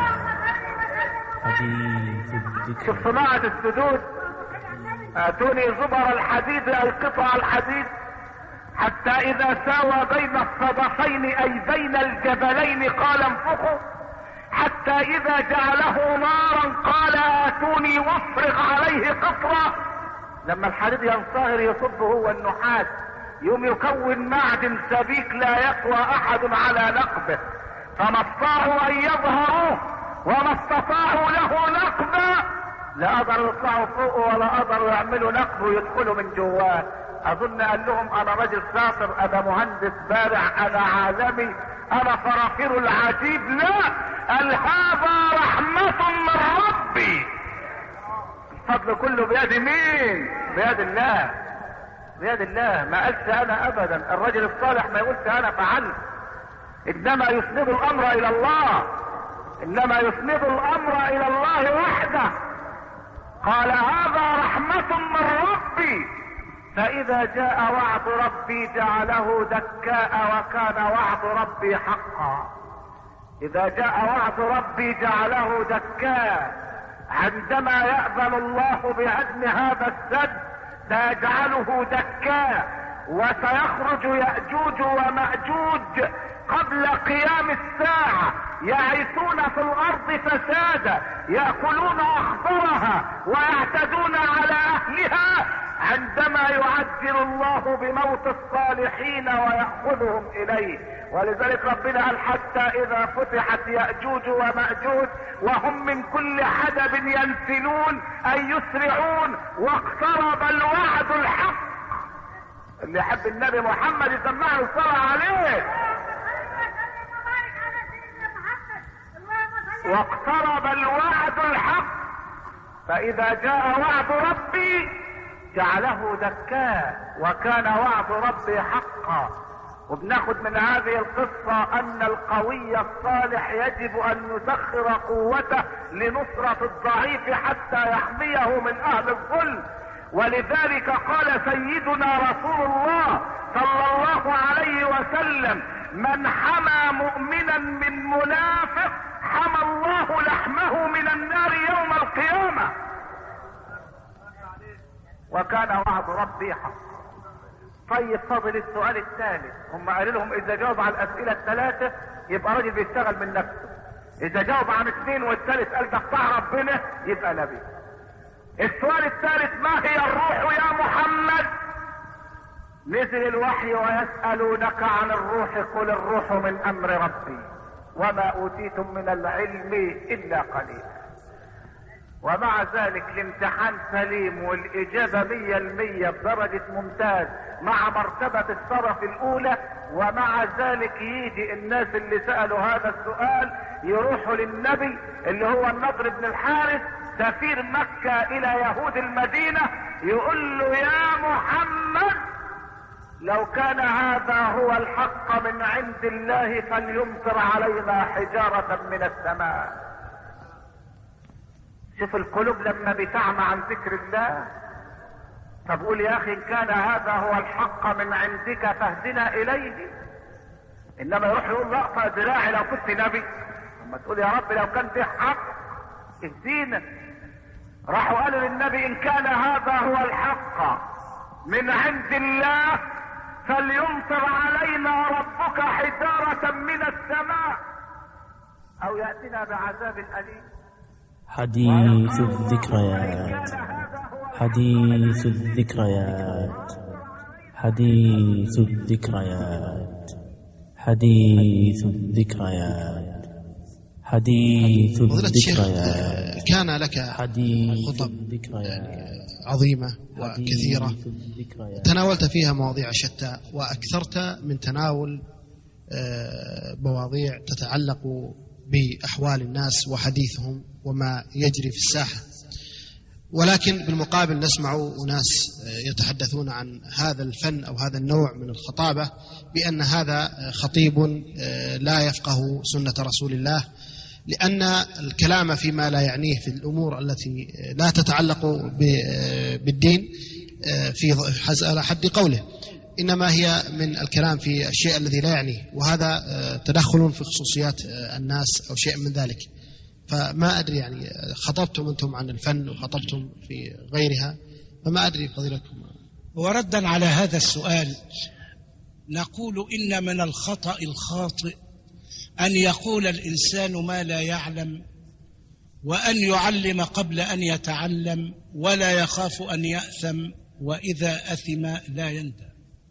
حديث الذكريات. شوف صناعة السدود، آتوني زبر الحديد أي قطع الحديد حتى إذا ساوى بين الصدفين أي بين الجبلين قال انفخوا، حتى إذا جعله نارا قال آتوني وافرغ عليه قطرة. لما الحديد ينصهر يصب هو النحاس، يوم يكون معدن سبيك لا يقوى أحد على نقبه، فما استطاعوا أن يظهروه وما استطاعوا له نقبا، لا قدروا يطلعوا فوقه ولا قدروا يعملوا نقب ويدخلوا من جواه. اظن قال لهم انا راجل شاطر، انا مهندس بارع، انا عالمي، انا فرافير العجيب. لا، قال هذا رحمة من ربي، الفضل كله بيد مين؟ بيد الله، بيد الله. ما قالش انا ابدا، الرجل الصالح ما يقولش انا فعلت، انما يسند الامر الى الله، انما يسند الامر الى الله وحده. قال هذا رحمة من ربي، فإذا جاء وعد ربي جعله دكاء وكان وعد ربي حقا. إذا جاء وعد ربي جعله دكاء. عندما يأذن الله بهدم هذا السد سيجعله دكاء، وسيخرج يأجوج ومأجوج قبل قيام الساعة، يعيثون في الارض فسادا يأكلون اخضرها ويعتدون على اهلها عندما يعجل الله بموت الصالحين ويأخذهم اليه. ولذلك ربنا قال حتى اذا فتحت يأجوج ومأجوج وهم من كل حدب ينسلون اي يسرعون واقترب الوعد الحق. اللي يحب النبي محمد يسمعه الصلاة عليه. واقترب الوعد الحق فاذا جاء وعد ربي جعله دكا وكان وعد ربي حقا. وبناخد من هذه القصة ان القوي الصالح يجب ان يسخر قوته لنصرة الضعيف حتى يحميه من اهل الظلم. ولذلك قال سيدنا رسول الله صلى الله عليه وسلم من حمى مؤمنا من منافق حمى الله لحمه من النار يوم القيامة. وكان وعد ربي حقا. طيب فضل السؤال الثالث. هم قالوا لهم اذا جاوب على الاسئلة الثلاثة يبقى راجل بيشتغل من نفسه، اذا جاوب عن اثنين والثالث قال ده بتاع ربنا يبقى نبي. السؤال الثالث ما هي الروح يا محمد؟ نزل الوحي ويسألونك عن الروح قل الروح من امر ربي وما اوتيتم من العلم الا قليلا. ومع ذلك الامتحان سليم والاجابة 100% بدرجة ممتاز مع مرتبة الشرف الاولى. ومع ذلك يجي الناس اللي سألوا هذا السؤال يروحوا للنبي اللي هو النضر بن الحارث سفير مكة الى يهود المدينة يقول له يا محمد لو كان هذا هو الحق من عند الله فليمطر علينا حجارة من السماء. شوف القلوب لما بتعمى عن ذكر الله. طب قول يا اخي ان كان هذا هو الحق من عندك فاهدنا اليه. انما يروح يقول لا اقطع ذراعي لو كنت نبي. اما تقول يا رب لو كان ده حق اهدينا. راحوا قالوا للنبي ان كان هذا هو الحق من عند الله فليمطر علينا ربك حجارة من السماء او يأتنا بعذاب أليم. حديث الذكريات. حديث الذكريات. حديث الذكريات. حديث الذكريات. حديث الذكريات. كان لك خطب عظيمة وكثيرة تناولت فيها مواضيع شتى وأكثرت من تناول مواضيع تتعلق بأحوال الناس وحديثهم وما يجري في الساحة. ولكن بالمقابل نسمع أناس يتحدثون عن هذا الفن أو هذا النوع من الخطابة بأن هذا خطيب لا يفقه سنة رسول الله، لأن الكلام فيما لا يعنيه في الأمور التي لا تتعلق بالدين في على حد قوله، إنما هي من الكلام في الشيء الذي لا يعنيه، وهذا تدخل في خصوصيات الناس أو شيء من ذلك. فما أدري يعني خطبتم أنتم عن الفن وخطبتم في غيرها، فما أدري فضيلتكم. وردا على هذا السؤال نقول إن من الخطأ الخاطئ أن يقول الإنسان ما لا يعلم، وأن يعلم قبل أن يتعلم، ولا يخاف أن يأثم، وإذا أثم لا يندم.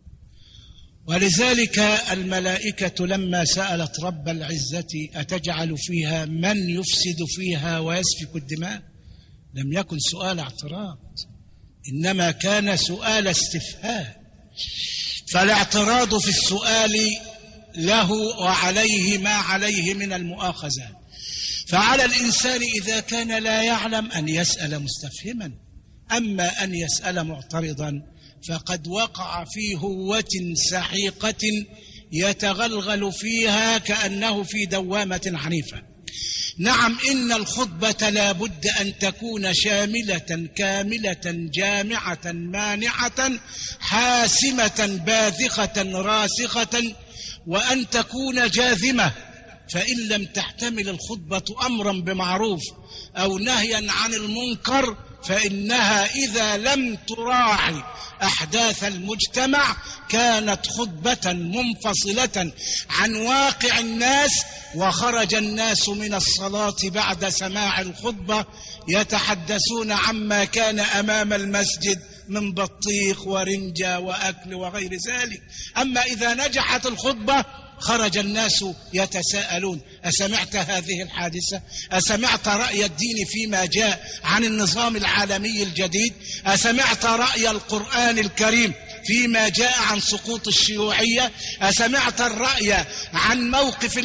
ولذلك الملائكة لما سألت رب العزة أتجعل فيها من يفسد فيها ويسفك الدماء لم يكن سؤال اعتراض، إنما كان سؤال استفهام. فالاعتراض في السؤال له وعليه ما عليه من المؤاخذات. فعلى الإنسان إذا كان لا يعلم أن يسأل مستفهما، أما أن يسأل معترضا فقد وقع في هوة سحيقة يتغلغل فيها كأنه في دوامة عنيفة. نعم، إن الخطبة لا بد أن تكون شاملة كاملة جامعة مانعة حاسمة باذخة راسخة، وأن تكون جاذمة. فإن لم تحتمل الخطبة أمرا بمعروف أو نهيا عن المنكر فإنها إذا لم تراعي أحداث المجتمع كانت خطبة منفصلة عن واقع الناس، وخرج الناس من الصلاة بعد سماع الخطبة يتحدثون عما كان أمام المسجد من بطيخ ورنجة وأكل وغير ذلك. أما إذا نجحت الخطبة خرج الناس يتساءلون: أسمعت هذه الحادثة؟ أسمعت رأي الدين فيما جاء عن النظام العالمي الجديد؟ أسمعت رأي القرآن الكريم فيما جاء عن سقوط الشيوعية؟ أسمعت الرأي عن موقف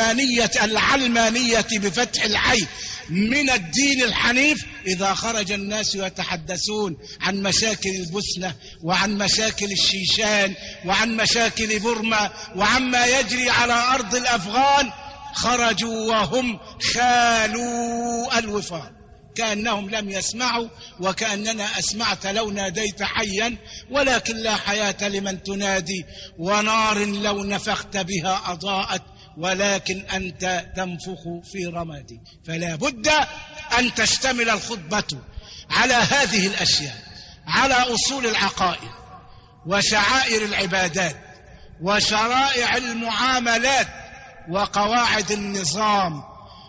العلمانية بفتح العين من الدين الحنيف؟ إذا خرج الناس يتحدثون عن مشاكل البوسنة وعن مشاكل الشيشان وعن مشاكل بورما وعما يجري على أرض الأفغان، خرجوا وهم خالوا الوفاق، كأنهم لم يسمعوا، وكأننا أسمعت لو ناديت حيا ولكن لا حياة لمن تنادي، ونار لو نفخت بها أضاءت ولكن أنت تنفخ في رمادي. فلا بد أن تشتمل الخطبة على هذه الأشياء، على أصول العقائد وشعائر العبادات وشرائع المعاملات وقواعد النظام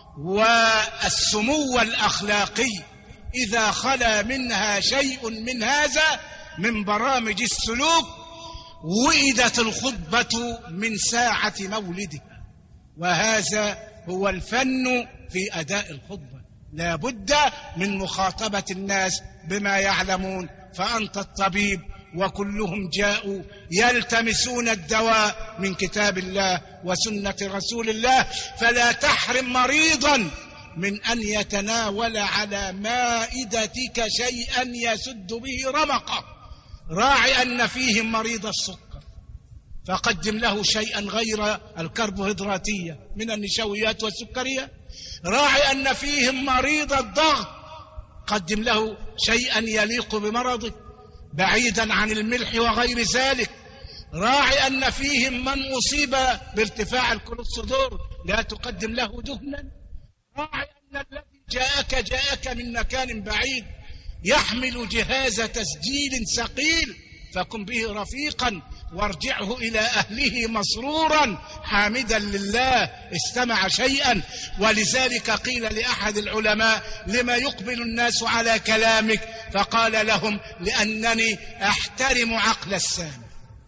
والسمو الأخلاقي. إذا خلا منها شيء من هذا من برامج السلوك وئدت الخطبة من ساعة مولدها، وهذا هو الفن في أداء الخطبة. لا بد من مخاطبة الناس بما يعلمون، فأنت الطبيب وكلهم جاءوا يلتمسون الدواء من كتاب الله وسنة رسول الله، فلا تحرم مريضا من أن يتناول على مائدتك شيئا يسد به رمقه. راعي أن فيهم مريض السكر فقدم له شيئا غير الكربوهيدراتية من النشويات والسكرية. راعي أن فيهم مريض الضغط، قدم له شيئا يليق بمرضه بعيدا عن الملح وغير ذلك. راعي أن فيهم من أصيب بارتفاع الكوليسترول، لا تقدم له دهنا. راعي أن الذي جاءك من مكان بعيد يحمل جهاز تسجيل ثقيل، فكن به رفيقا وارجعه إلى أهله مسرورا حامدا لله استمع شيئا. ولذلك قيل لأحد العلماء: لما يقبل الناس على كلامك؟ فقال لهم: لأنني أحترم عقل السامع.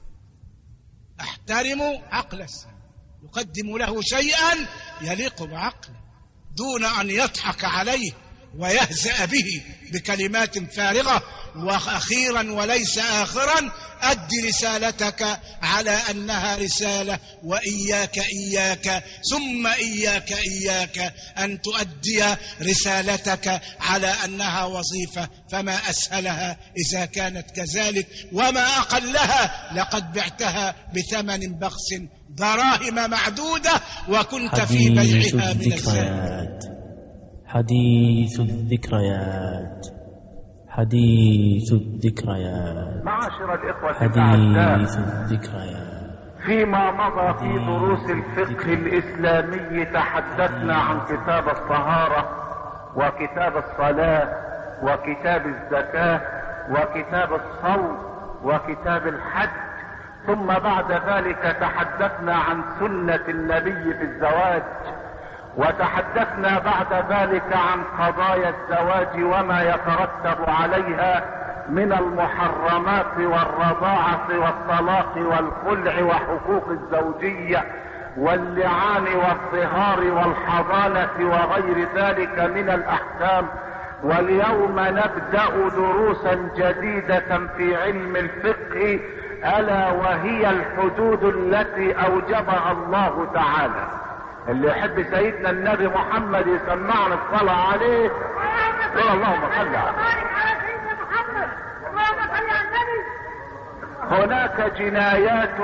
أحترم عقل السامع، يقدم له شيئا يليق بعقله دون أن يضحك عليه ويهزأ به بكلمات فارغة. وأخيرا وليس آخرا، أد رسالتك على أنها رسالة، وإياك ثم إياك أن تؤدي رسالتك على أنها وظيفة، فما أسهلها إذا كانت كذلك، وما أقلها لقد بعتها بثمن بخس دراهم معدودة وكنت في بيعها من الزاد. حديث الذكريات. حديث الذكريات. معاشر الإخوة حديث الذكريات. فيما مضى في دروس الفقه الإسلامي تحدثنا عن كتاب الطهارة وكتاب الصلاة وكتاب الزكاة وكتاب الصوم وكتاب الحج، ثم بعد ذلك تحدثنا عن سنة النبي في الزواج، وتحدثنا بعد ذلك عن قضايا الزواج وما يترتب عليها من المحرمات والرضاعة والطلاق والخلع وحقوق الزوجية واللعان والصهار والحضانة وغير ذلك من الأحكام. واليوم نبدأ دروسا جديدة في علم الفقه، ألا وهي الحدود التي أوجبها الله تعالى. اللي يحب سيدنا النبي محمد يسمعنا الصلاة عليه. اللهم صل على سيدنا محمد. اللهم صل على النبي. هناك جنايات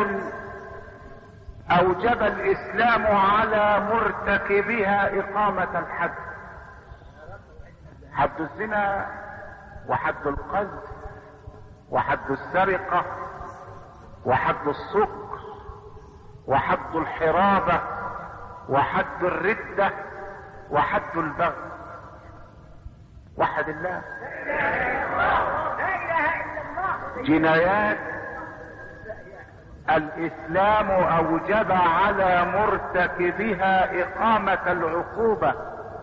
أوجب الإسلام على مرتكبها إقامة الحد: حد الزنا وحد القذف وحد السرقة وحد السكر وحد الحرابة وحد الردة وحد البغي. وحد الله. جنايات الإسلام أوجب على مرتكبها إقامة العقوبة،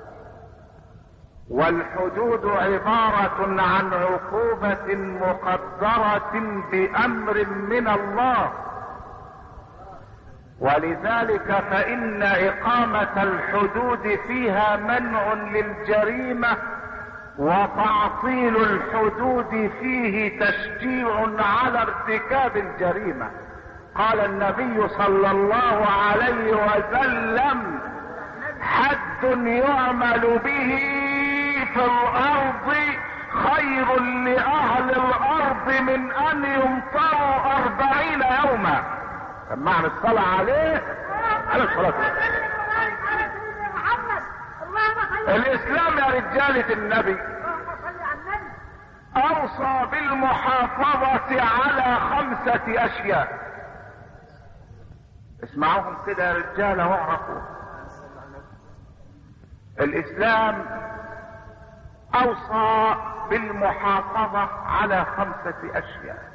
والحدود عبارة عن عقوبة مقدرة بأمر من الله، ولذلك فإن إقامة الحدود فيها منع للجريمة، وتعطيل الحدود فيه تشجيع على ارتكاب الجريمة. قال النبي صلى الله عليه وسلم: حد يعمل به في الأرض خير لأهل الأرض من أن يمطروا 40 يوما. سمعنا الصلاة عليه على الصلاة. الإسلام يا رجالة النبي أوصى بالمحافظة على 5 أشياء. اسمعوهم كده يا رجالة واعرفوا. الإسلام أوصى بالمحافظة على 5 أشياء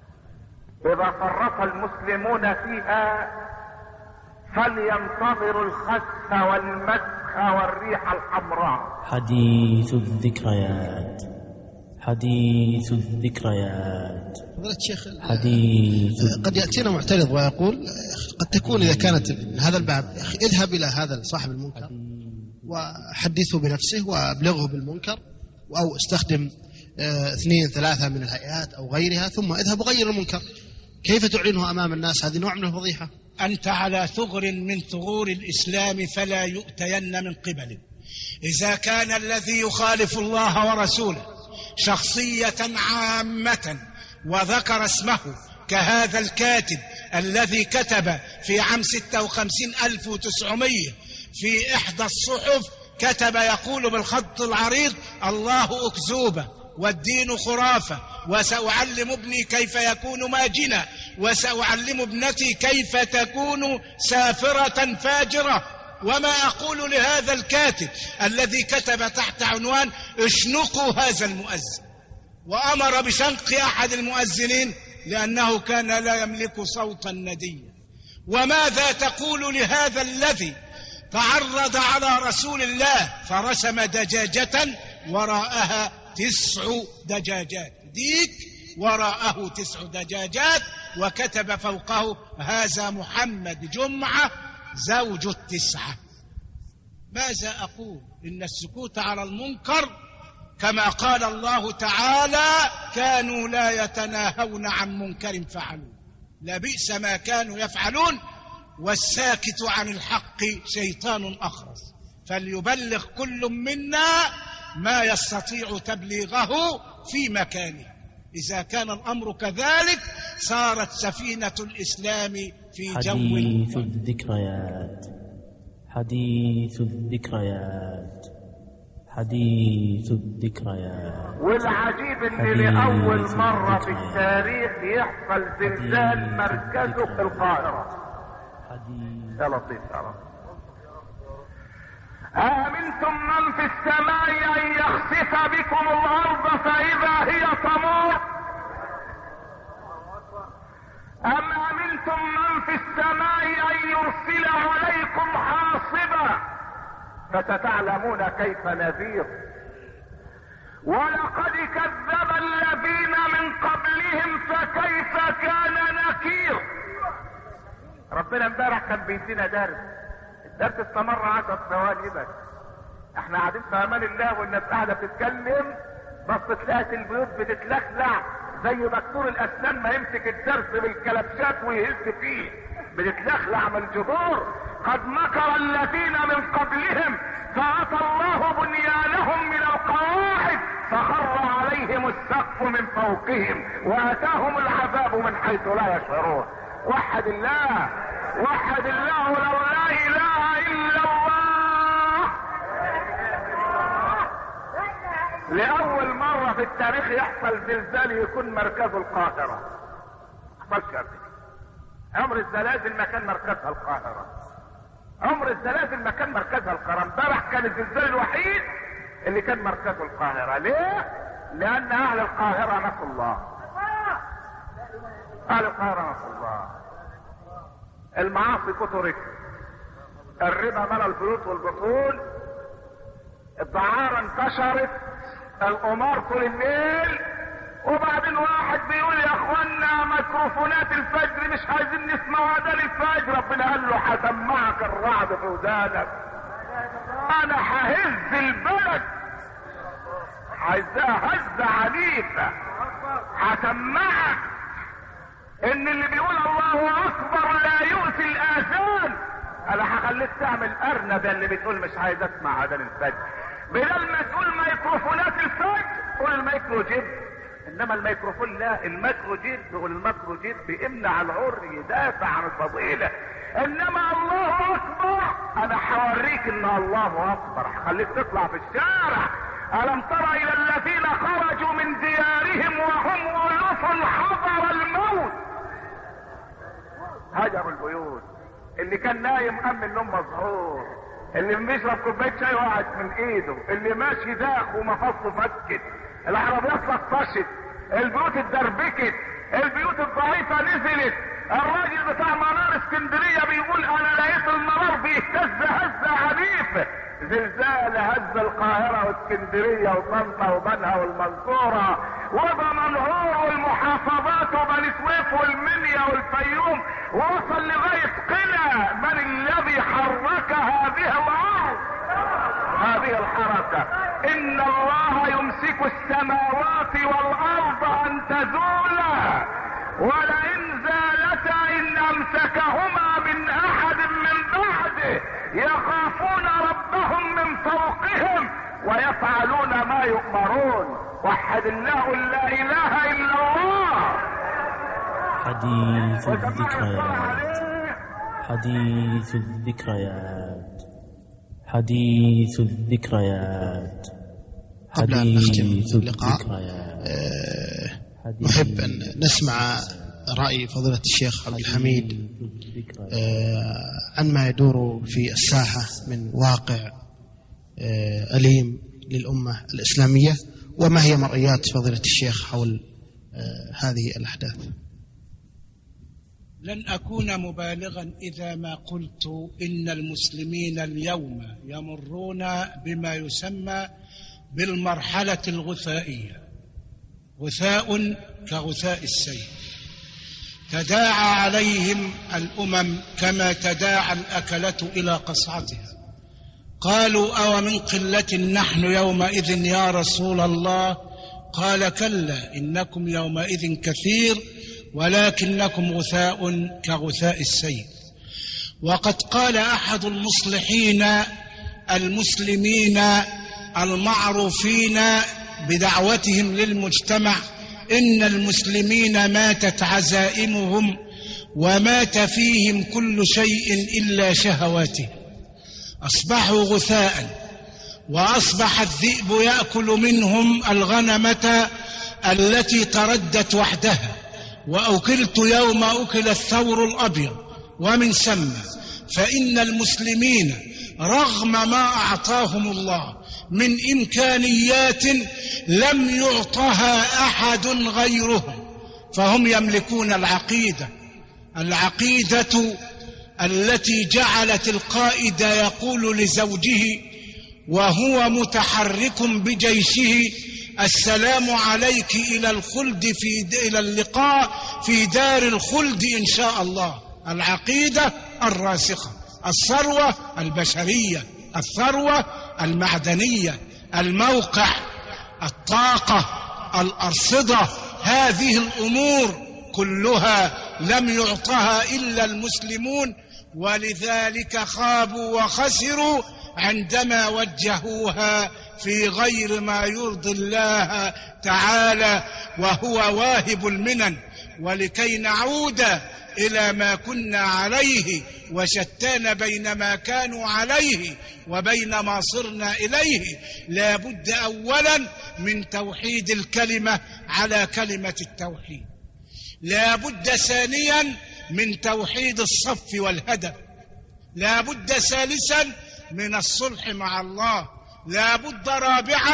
إذا فرط المسلمون فيها فلينتظروا الخسف والمسخ والريح الحمراء. حديث الذكريات، حديث الذكريات. شيخ حديث قد يأتينا معترض ويقول قد تكون إذا كانت هذا الباب اذهب إلى هذا صاحب المنكر وحدثه بنفسه وابلغه بالمنكر، أو استخدم 2 3 من الهيئات أو غيرها، ثم اذهب وغير المنكر. كيف تعلنه أمام الناس؟ هذه نوع من الفضيحة. أنت على ثغر من ثغور الإسلام فلا يؤتين من قبله. إذا كان الذي يخالف الله ورسوله شخصية عامة وذكر اسمه كهذا الكاتب الذي كتب في عام 56,900 في إحدى الصحف، كتب يقول بالخط العريض: الله أكذوبة والدين خرافة، وسأعلم ابني كيف يكون ماجنا، وسأعلم ابنتي كيف تكون سافرة فاجرة. وما أقول لهذا الكاتب الذي كتب تحت عنوان: اشنقوا هذا المؤذن، وأمر بشنق أحد المؤذنين لأنه كان لا يملك صوتا نديا. وماذا تقول لهذا الذي تعرض على رسول الله فرسم دجاجة وراءها 9 دجاجات، ديك وراءه 9 دجاجات، وكتب فوقه: هذا محمد جمعة زوج 9. ماذا أقول؟ إن السكوت على المنكر كما قال الله تعالى: كانوا لا يتناهون عن منكر فعلوه، لبئس ما كانوا يفعلون. والساكت عن الحق شيطان أخرس، فليبلغ كل منا ما يستطيع تبليغه في مكانه. إذا كان الأمر كذلك صارت سفينة الإسلام في جو. حديث الذكريات، حديث الذكريات، حديث الذكريات. والعجيب ان لأول مرة في التاريخ يحصل زلزال مركزه في القاهرة. يا لطيف يا رب. آمنتم من في السماء أن يخسف بكم الأرض فإذا هي تمور، أم أمنتم من في السماء أن يرسل عليكم حاصبا فستعلمون كيف نذير. ولقد كذب الذين من قبلهم فكيف كان نكير. ربنا امبارح كان بيدينا درس، الدرس استمر 10 ثواني بس. احنا قاعدين في امان الله والناس قاعده بتتكلم، بس تلاقي البيوت بتتلخلع زي دكتور الاسنان ما يمسك الدرس بالكلبشات ويهز فيه، بتتلخلع من الجذور. قد مكر الذين من قبلهم فأتى الله بنيانهم من القواعد فخر عليهم السقف من فوقهم وأتاهم العذاب من حيث لا يشعرون. وحد الله، وحد الله، لو لا إله إلا الله. لأول مرة في التاريخ يحصل زلزال يكون مركزه القاهرة. عمر الزلازل ما كان مركزها القاهرة، عمر الزلازل ما كان مركزها القاهرة. امبارح كان الزلزال الوحيد اللي كان مركزه القاهرة. ليه؟ لان اهل القاهرة نسوا الله. اهل القاهرة نسوا الله. المعاصي كترت، الربا ملا البيوت والبطول، الدعارة انتشرت، القمار طول الليل. وبعدين واحد بيقول يا اخوانا ميكروفونات الفجر مش عايزين نسمع اذان الفجر. ربنا قال له هسمعك الرعد في ودانك، انا ههز البلد، عايزاها هزة عنيفة، هسمعك ان اللي بيقول الله اكبر لا يؤتي الاذان. انا هخليك تعمل ارنب اللي بتقول مش عايز اسمع اذان الفجر. بدل ما تقول ميكروفونات الفجر قول الميكرو جيب. انما الميكروفون لا، الميكرو جيب والميكرو جيب بيمنع العري، يدافع عن الفضيلة. انما الله اكبر انا هوريك ان الله اكبر، هخليك تطلع في الشارع. الم تر الى الذين خرجوا من ديارهم وهم ألوف حضر الموت، هجروا البيوت. اللي كان نايم قام من النوم مذعور، اللي بيشرب كوبايه شاي وقعت من ايده، اللي ماشي داخ ومفصه فكت، العربيات لطشت، البيوت اتدربكت، البيوت الضعيفه نزلت. الراجل بتاع منار اسكندريه بيقول انا لقيت المنار بيهتز هزه عنيفه. زلزال هز القاهره واسكندريه وطنطا وبنها والمنصوره وبمنهور والمحافظات وبني سويف والمنيا والفيوم، ووصل لغايه قنا. من الذي حرك هذه الارض؟ هذه الحركه. ان الله يمسك السماوات والارض ان تزولا ولئن زالتا ان امسكهما من احد من بعده يخافون ربهم من فوقهم ويفعلون ما يؤمرون. وحد الله لا اله الا الله. حديث الذكريات، حديث الذكريات، حديث الذكريات، قبل أن نختم حديث اللقاء الذكريات. نحب أن نسمع رأي فضيلة الشيخ عبد الحميد عن ما يدور في الساحة من واقع أليم للأمة الإسلامية، وما هي مرئيات فضيلة الشيخ حول هذه الأحداث. لن أكون مبالغا إذا ما قلت إن المسلمين اليوم يمرون بما يسمى بالمرحلة الغثائية، غثاء كغثاء السيل، تداعى عليهم الأمم كما تداعى الأكلة إلى قصعتها. قالوا أو من قلة نحن يومئذ يا رسول الله؟ قال كلا إنكم يومئذ كثير ولكنكم غثاء كغثاء السيل. وقد قال أحد المصلحين المسلمين المعروفين بدعوتهم للمجتمع إن المسلمين ماتت عزائمهم ومات فيهم كل شيء إلا شهواتهم، أصبحوا غثاء، وأصبح الذئب يأكل منهم الغنمة التي تردت وحدها، وأكلت يوم أكل الثور الأبيض. ومن ثم فإن المسلمين رغم ما أعطاهم الله من إمكانيات لم يعطها أحد غيرهم، فهم يملكون العقيدة التي جعلت القائد يقول لزوجه وهو متحرك بجيشه السلام عليك إلى الخلد إلى اللقاء في دار الخلد إن شاء الله. العقيدة الراسخة، الثروة البشرية، الثروة المعدنية، الموقع، الطاقة، الأرصدة، هذه الأمور كلها لم يعطها إلا المسلمون، ولذلك خابوا وخسروا عندما وجهوها في غير ما يرضي الله تعالى وهو واهب المنن. ولكي نعود إلى ما كنا عليه وشتان بين ما كانوا عليه وبين ما صرنا إليه، لا بد أولا من توحيد الكلمة على كلمة التوحيد، لا بد ثانيا من توحيد الصف والهدف، لا بد ثالثا من الصلح مع الله، لا بد رابعا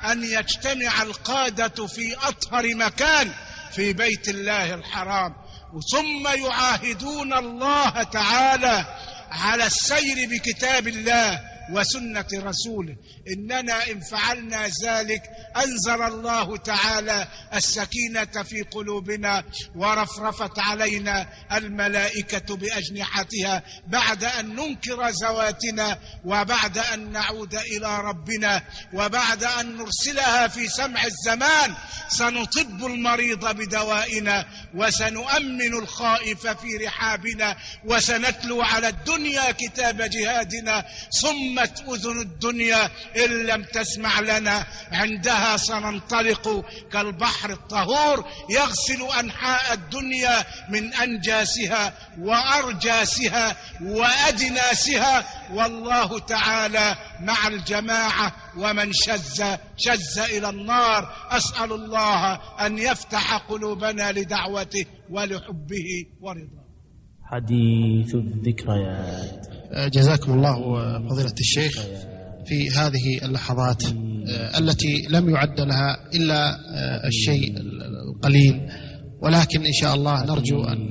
أن يجتمع القادة في أطهر مكان في بيت الله الحرام، ثم يعاهدون الله تعالى على السير بكتاب الله وسنة رسوله. إننا إن فعلنا ذلك أنزل الله تعالى السكينة في قلوبنا ورفرفت علينا الملائكة بأجنحتها بعد أن ننكر ذواتنا وبعد أن نعود إلى ربنا وبعد أن نرسلها في سمع الزمان. سنطب المريض بدوائنا وسنؤمن الخائف في رحابنا وسنتلو على الدنيا كتاب جهادنا. صمت أذن الدنيا إن لم تسمع لنا، عندها سننطلق كالبحر الطهور يغسل أنحاء الدنيا من أنجاسها وأرجاسها وأدناسها، والله تعالى مع الجماعة، ومن شز إلى النار. أسأل الله أن يفتح قلوبنا لدعوته ولحبه ورضاه. حديث الذكريات. جزاكم الله فضيلة الشيخ في هذه اللحظات التي لم يعد لها إلا الشيء القليل، ولكن إن شاء الله نرجو أن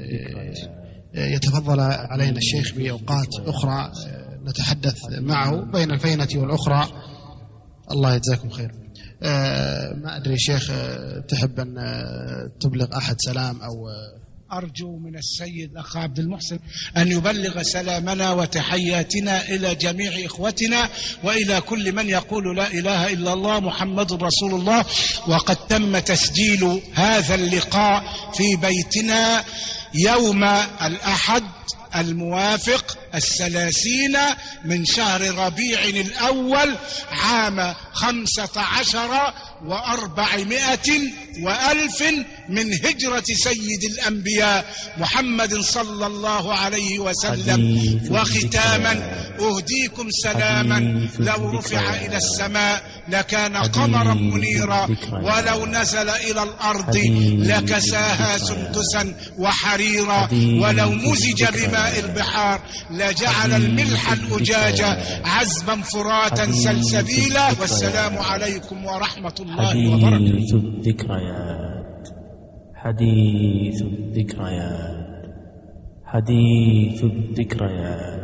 يتفضل علينا الشيخ بأوقات أخرى نتحدث معه بين الفينة والأخرى. الله يجزاكم خير. ما أدري شيخ، تحب أن تبلغ أحد سلام أو؟ أرجو من السيد أخ عبد المحسن أن يبلغ سلامنا وتحياتنا إلى جميع إخوتنا وإلى كل من يقول لا إله إلا الله محمد رسول الله. وقد تم تسجيل هذا اللقاء في بيتنا يوم الأحد الموافق 30 من شهر ربيع الأول عام 15 و400 وألف من هجرة سيد الأنبياء محمد صلى الله عليه وسلم. وختاما أهديكم سلاما لو رفع إلى السماء لكان قمرا منيرا، ولو نزل إلى الأرض لكساها سندسا وحريرا، ولو مزج بماء البحار لجعل الملح الأجاج عذبا فراتا سلسبيلا. والسلام عليكم ورحمة الله وبركاته. حديث الذكريات. حديث الذكريات. حديث الذكريات.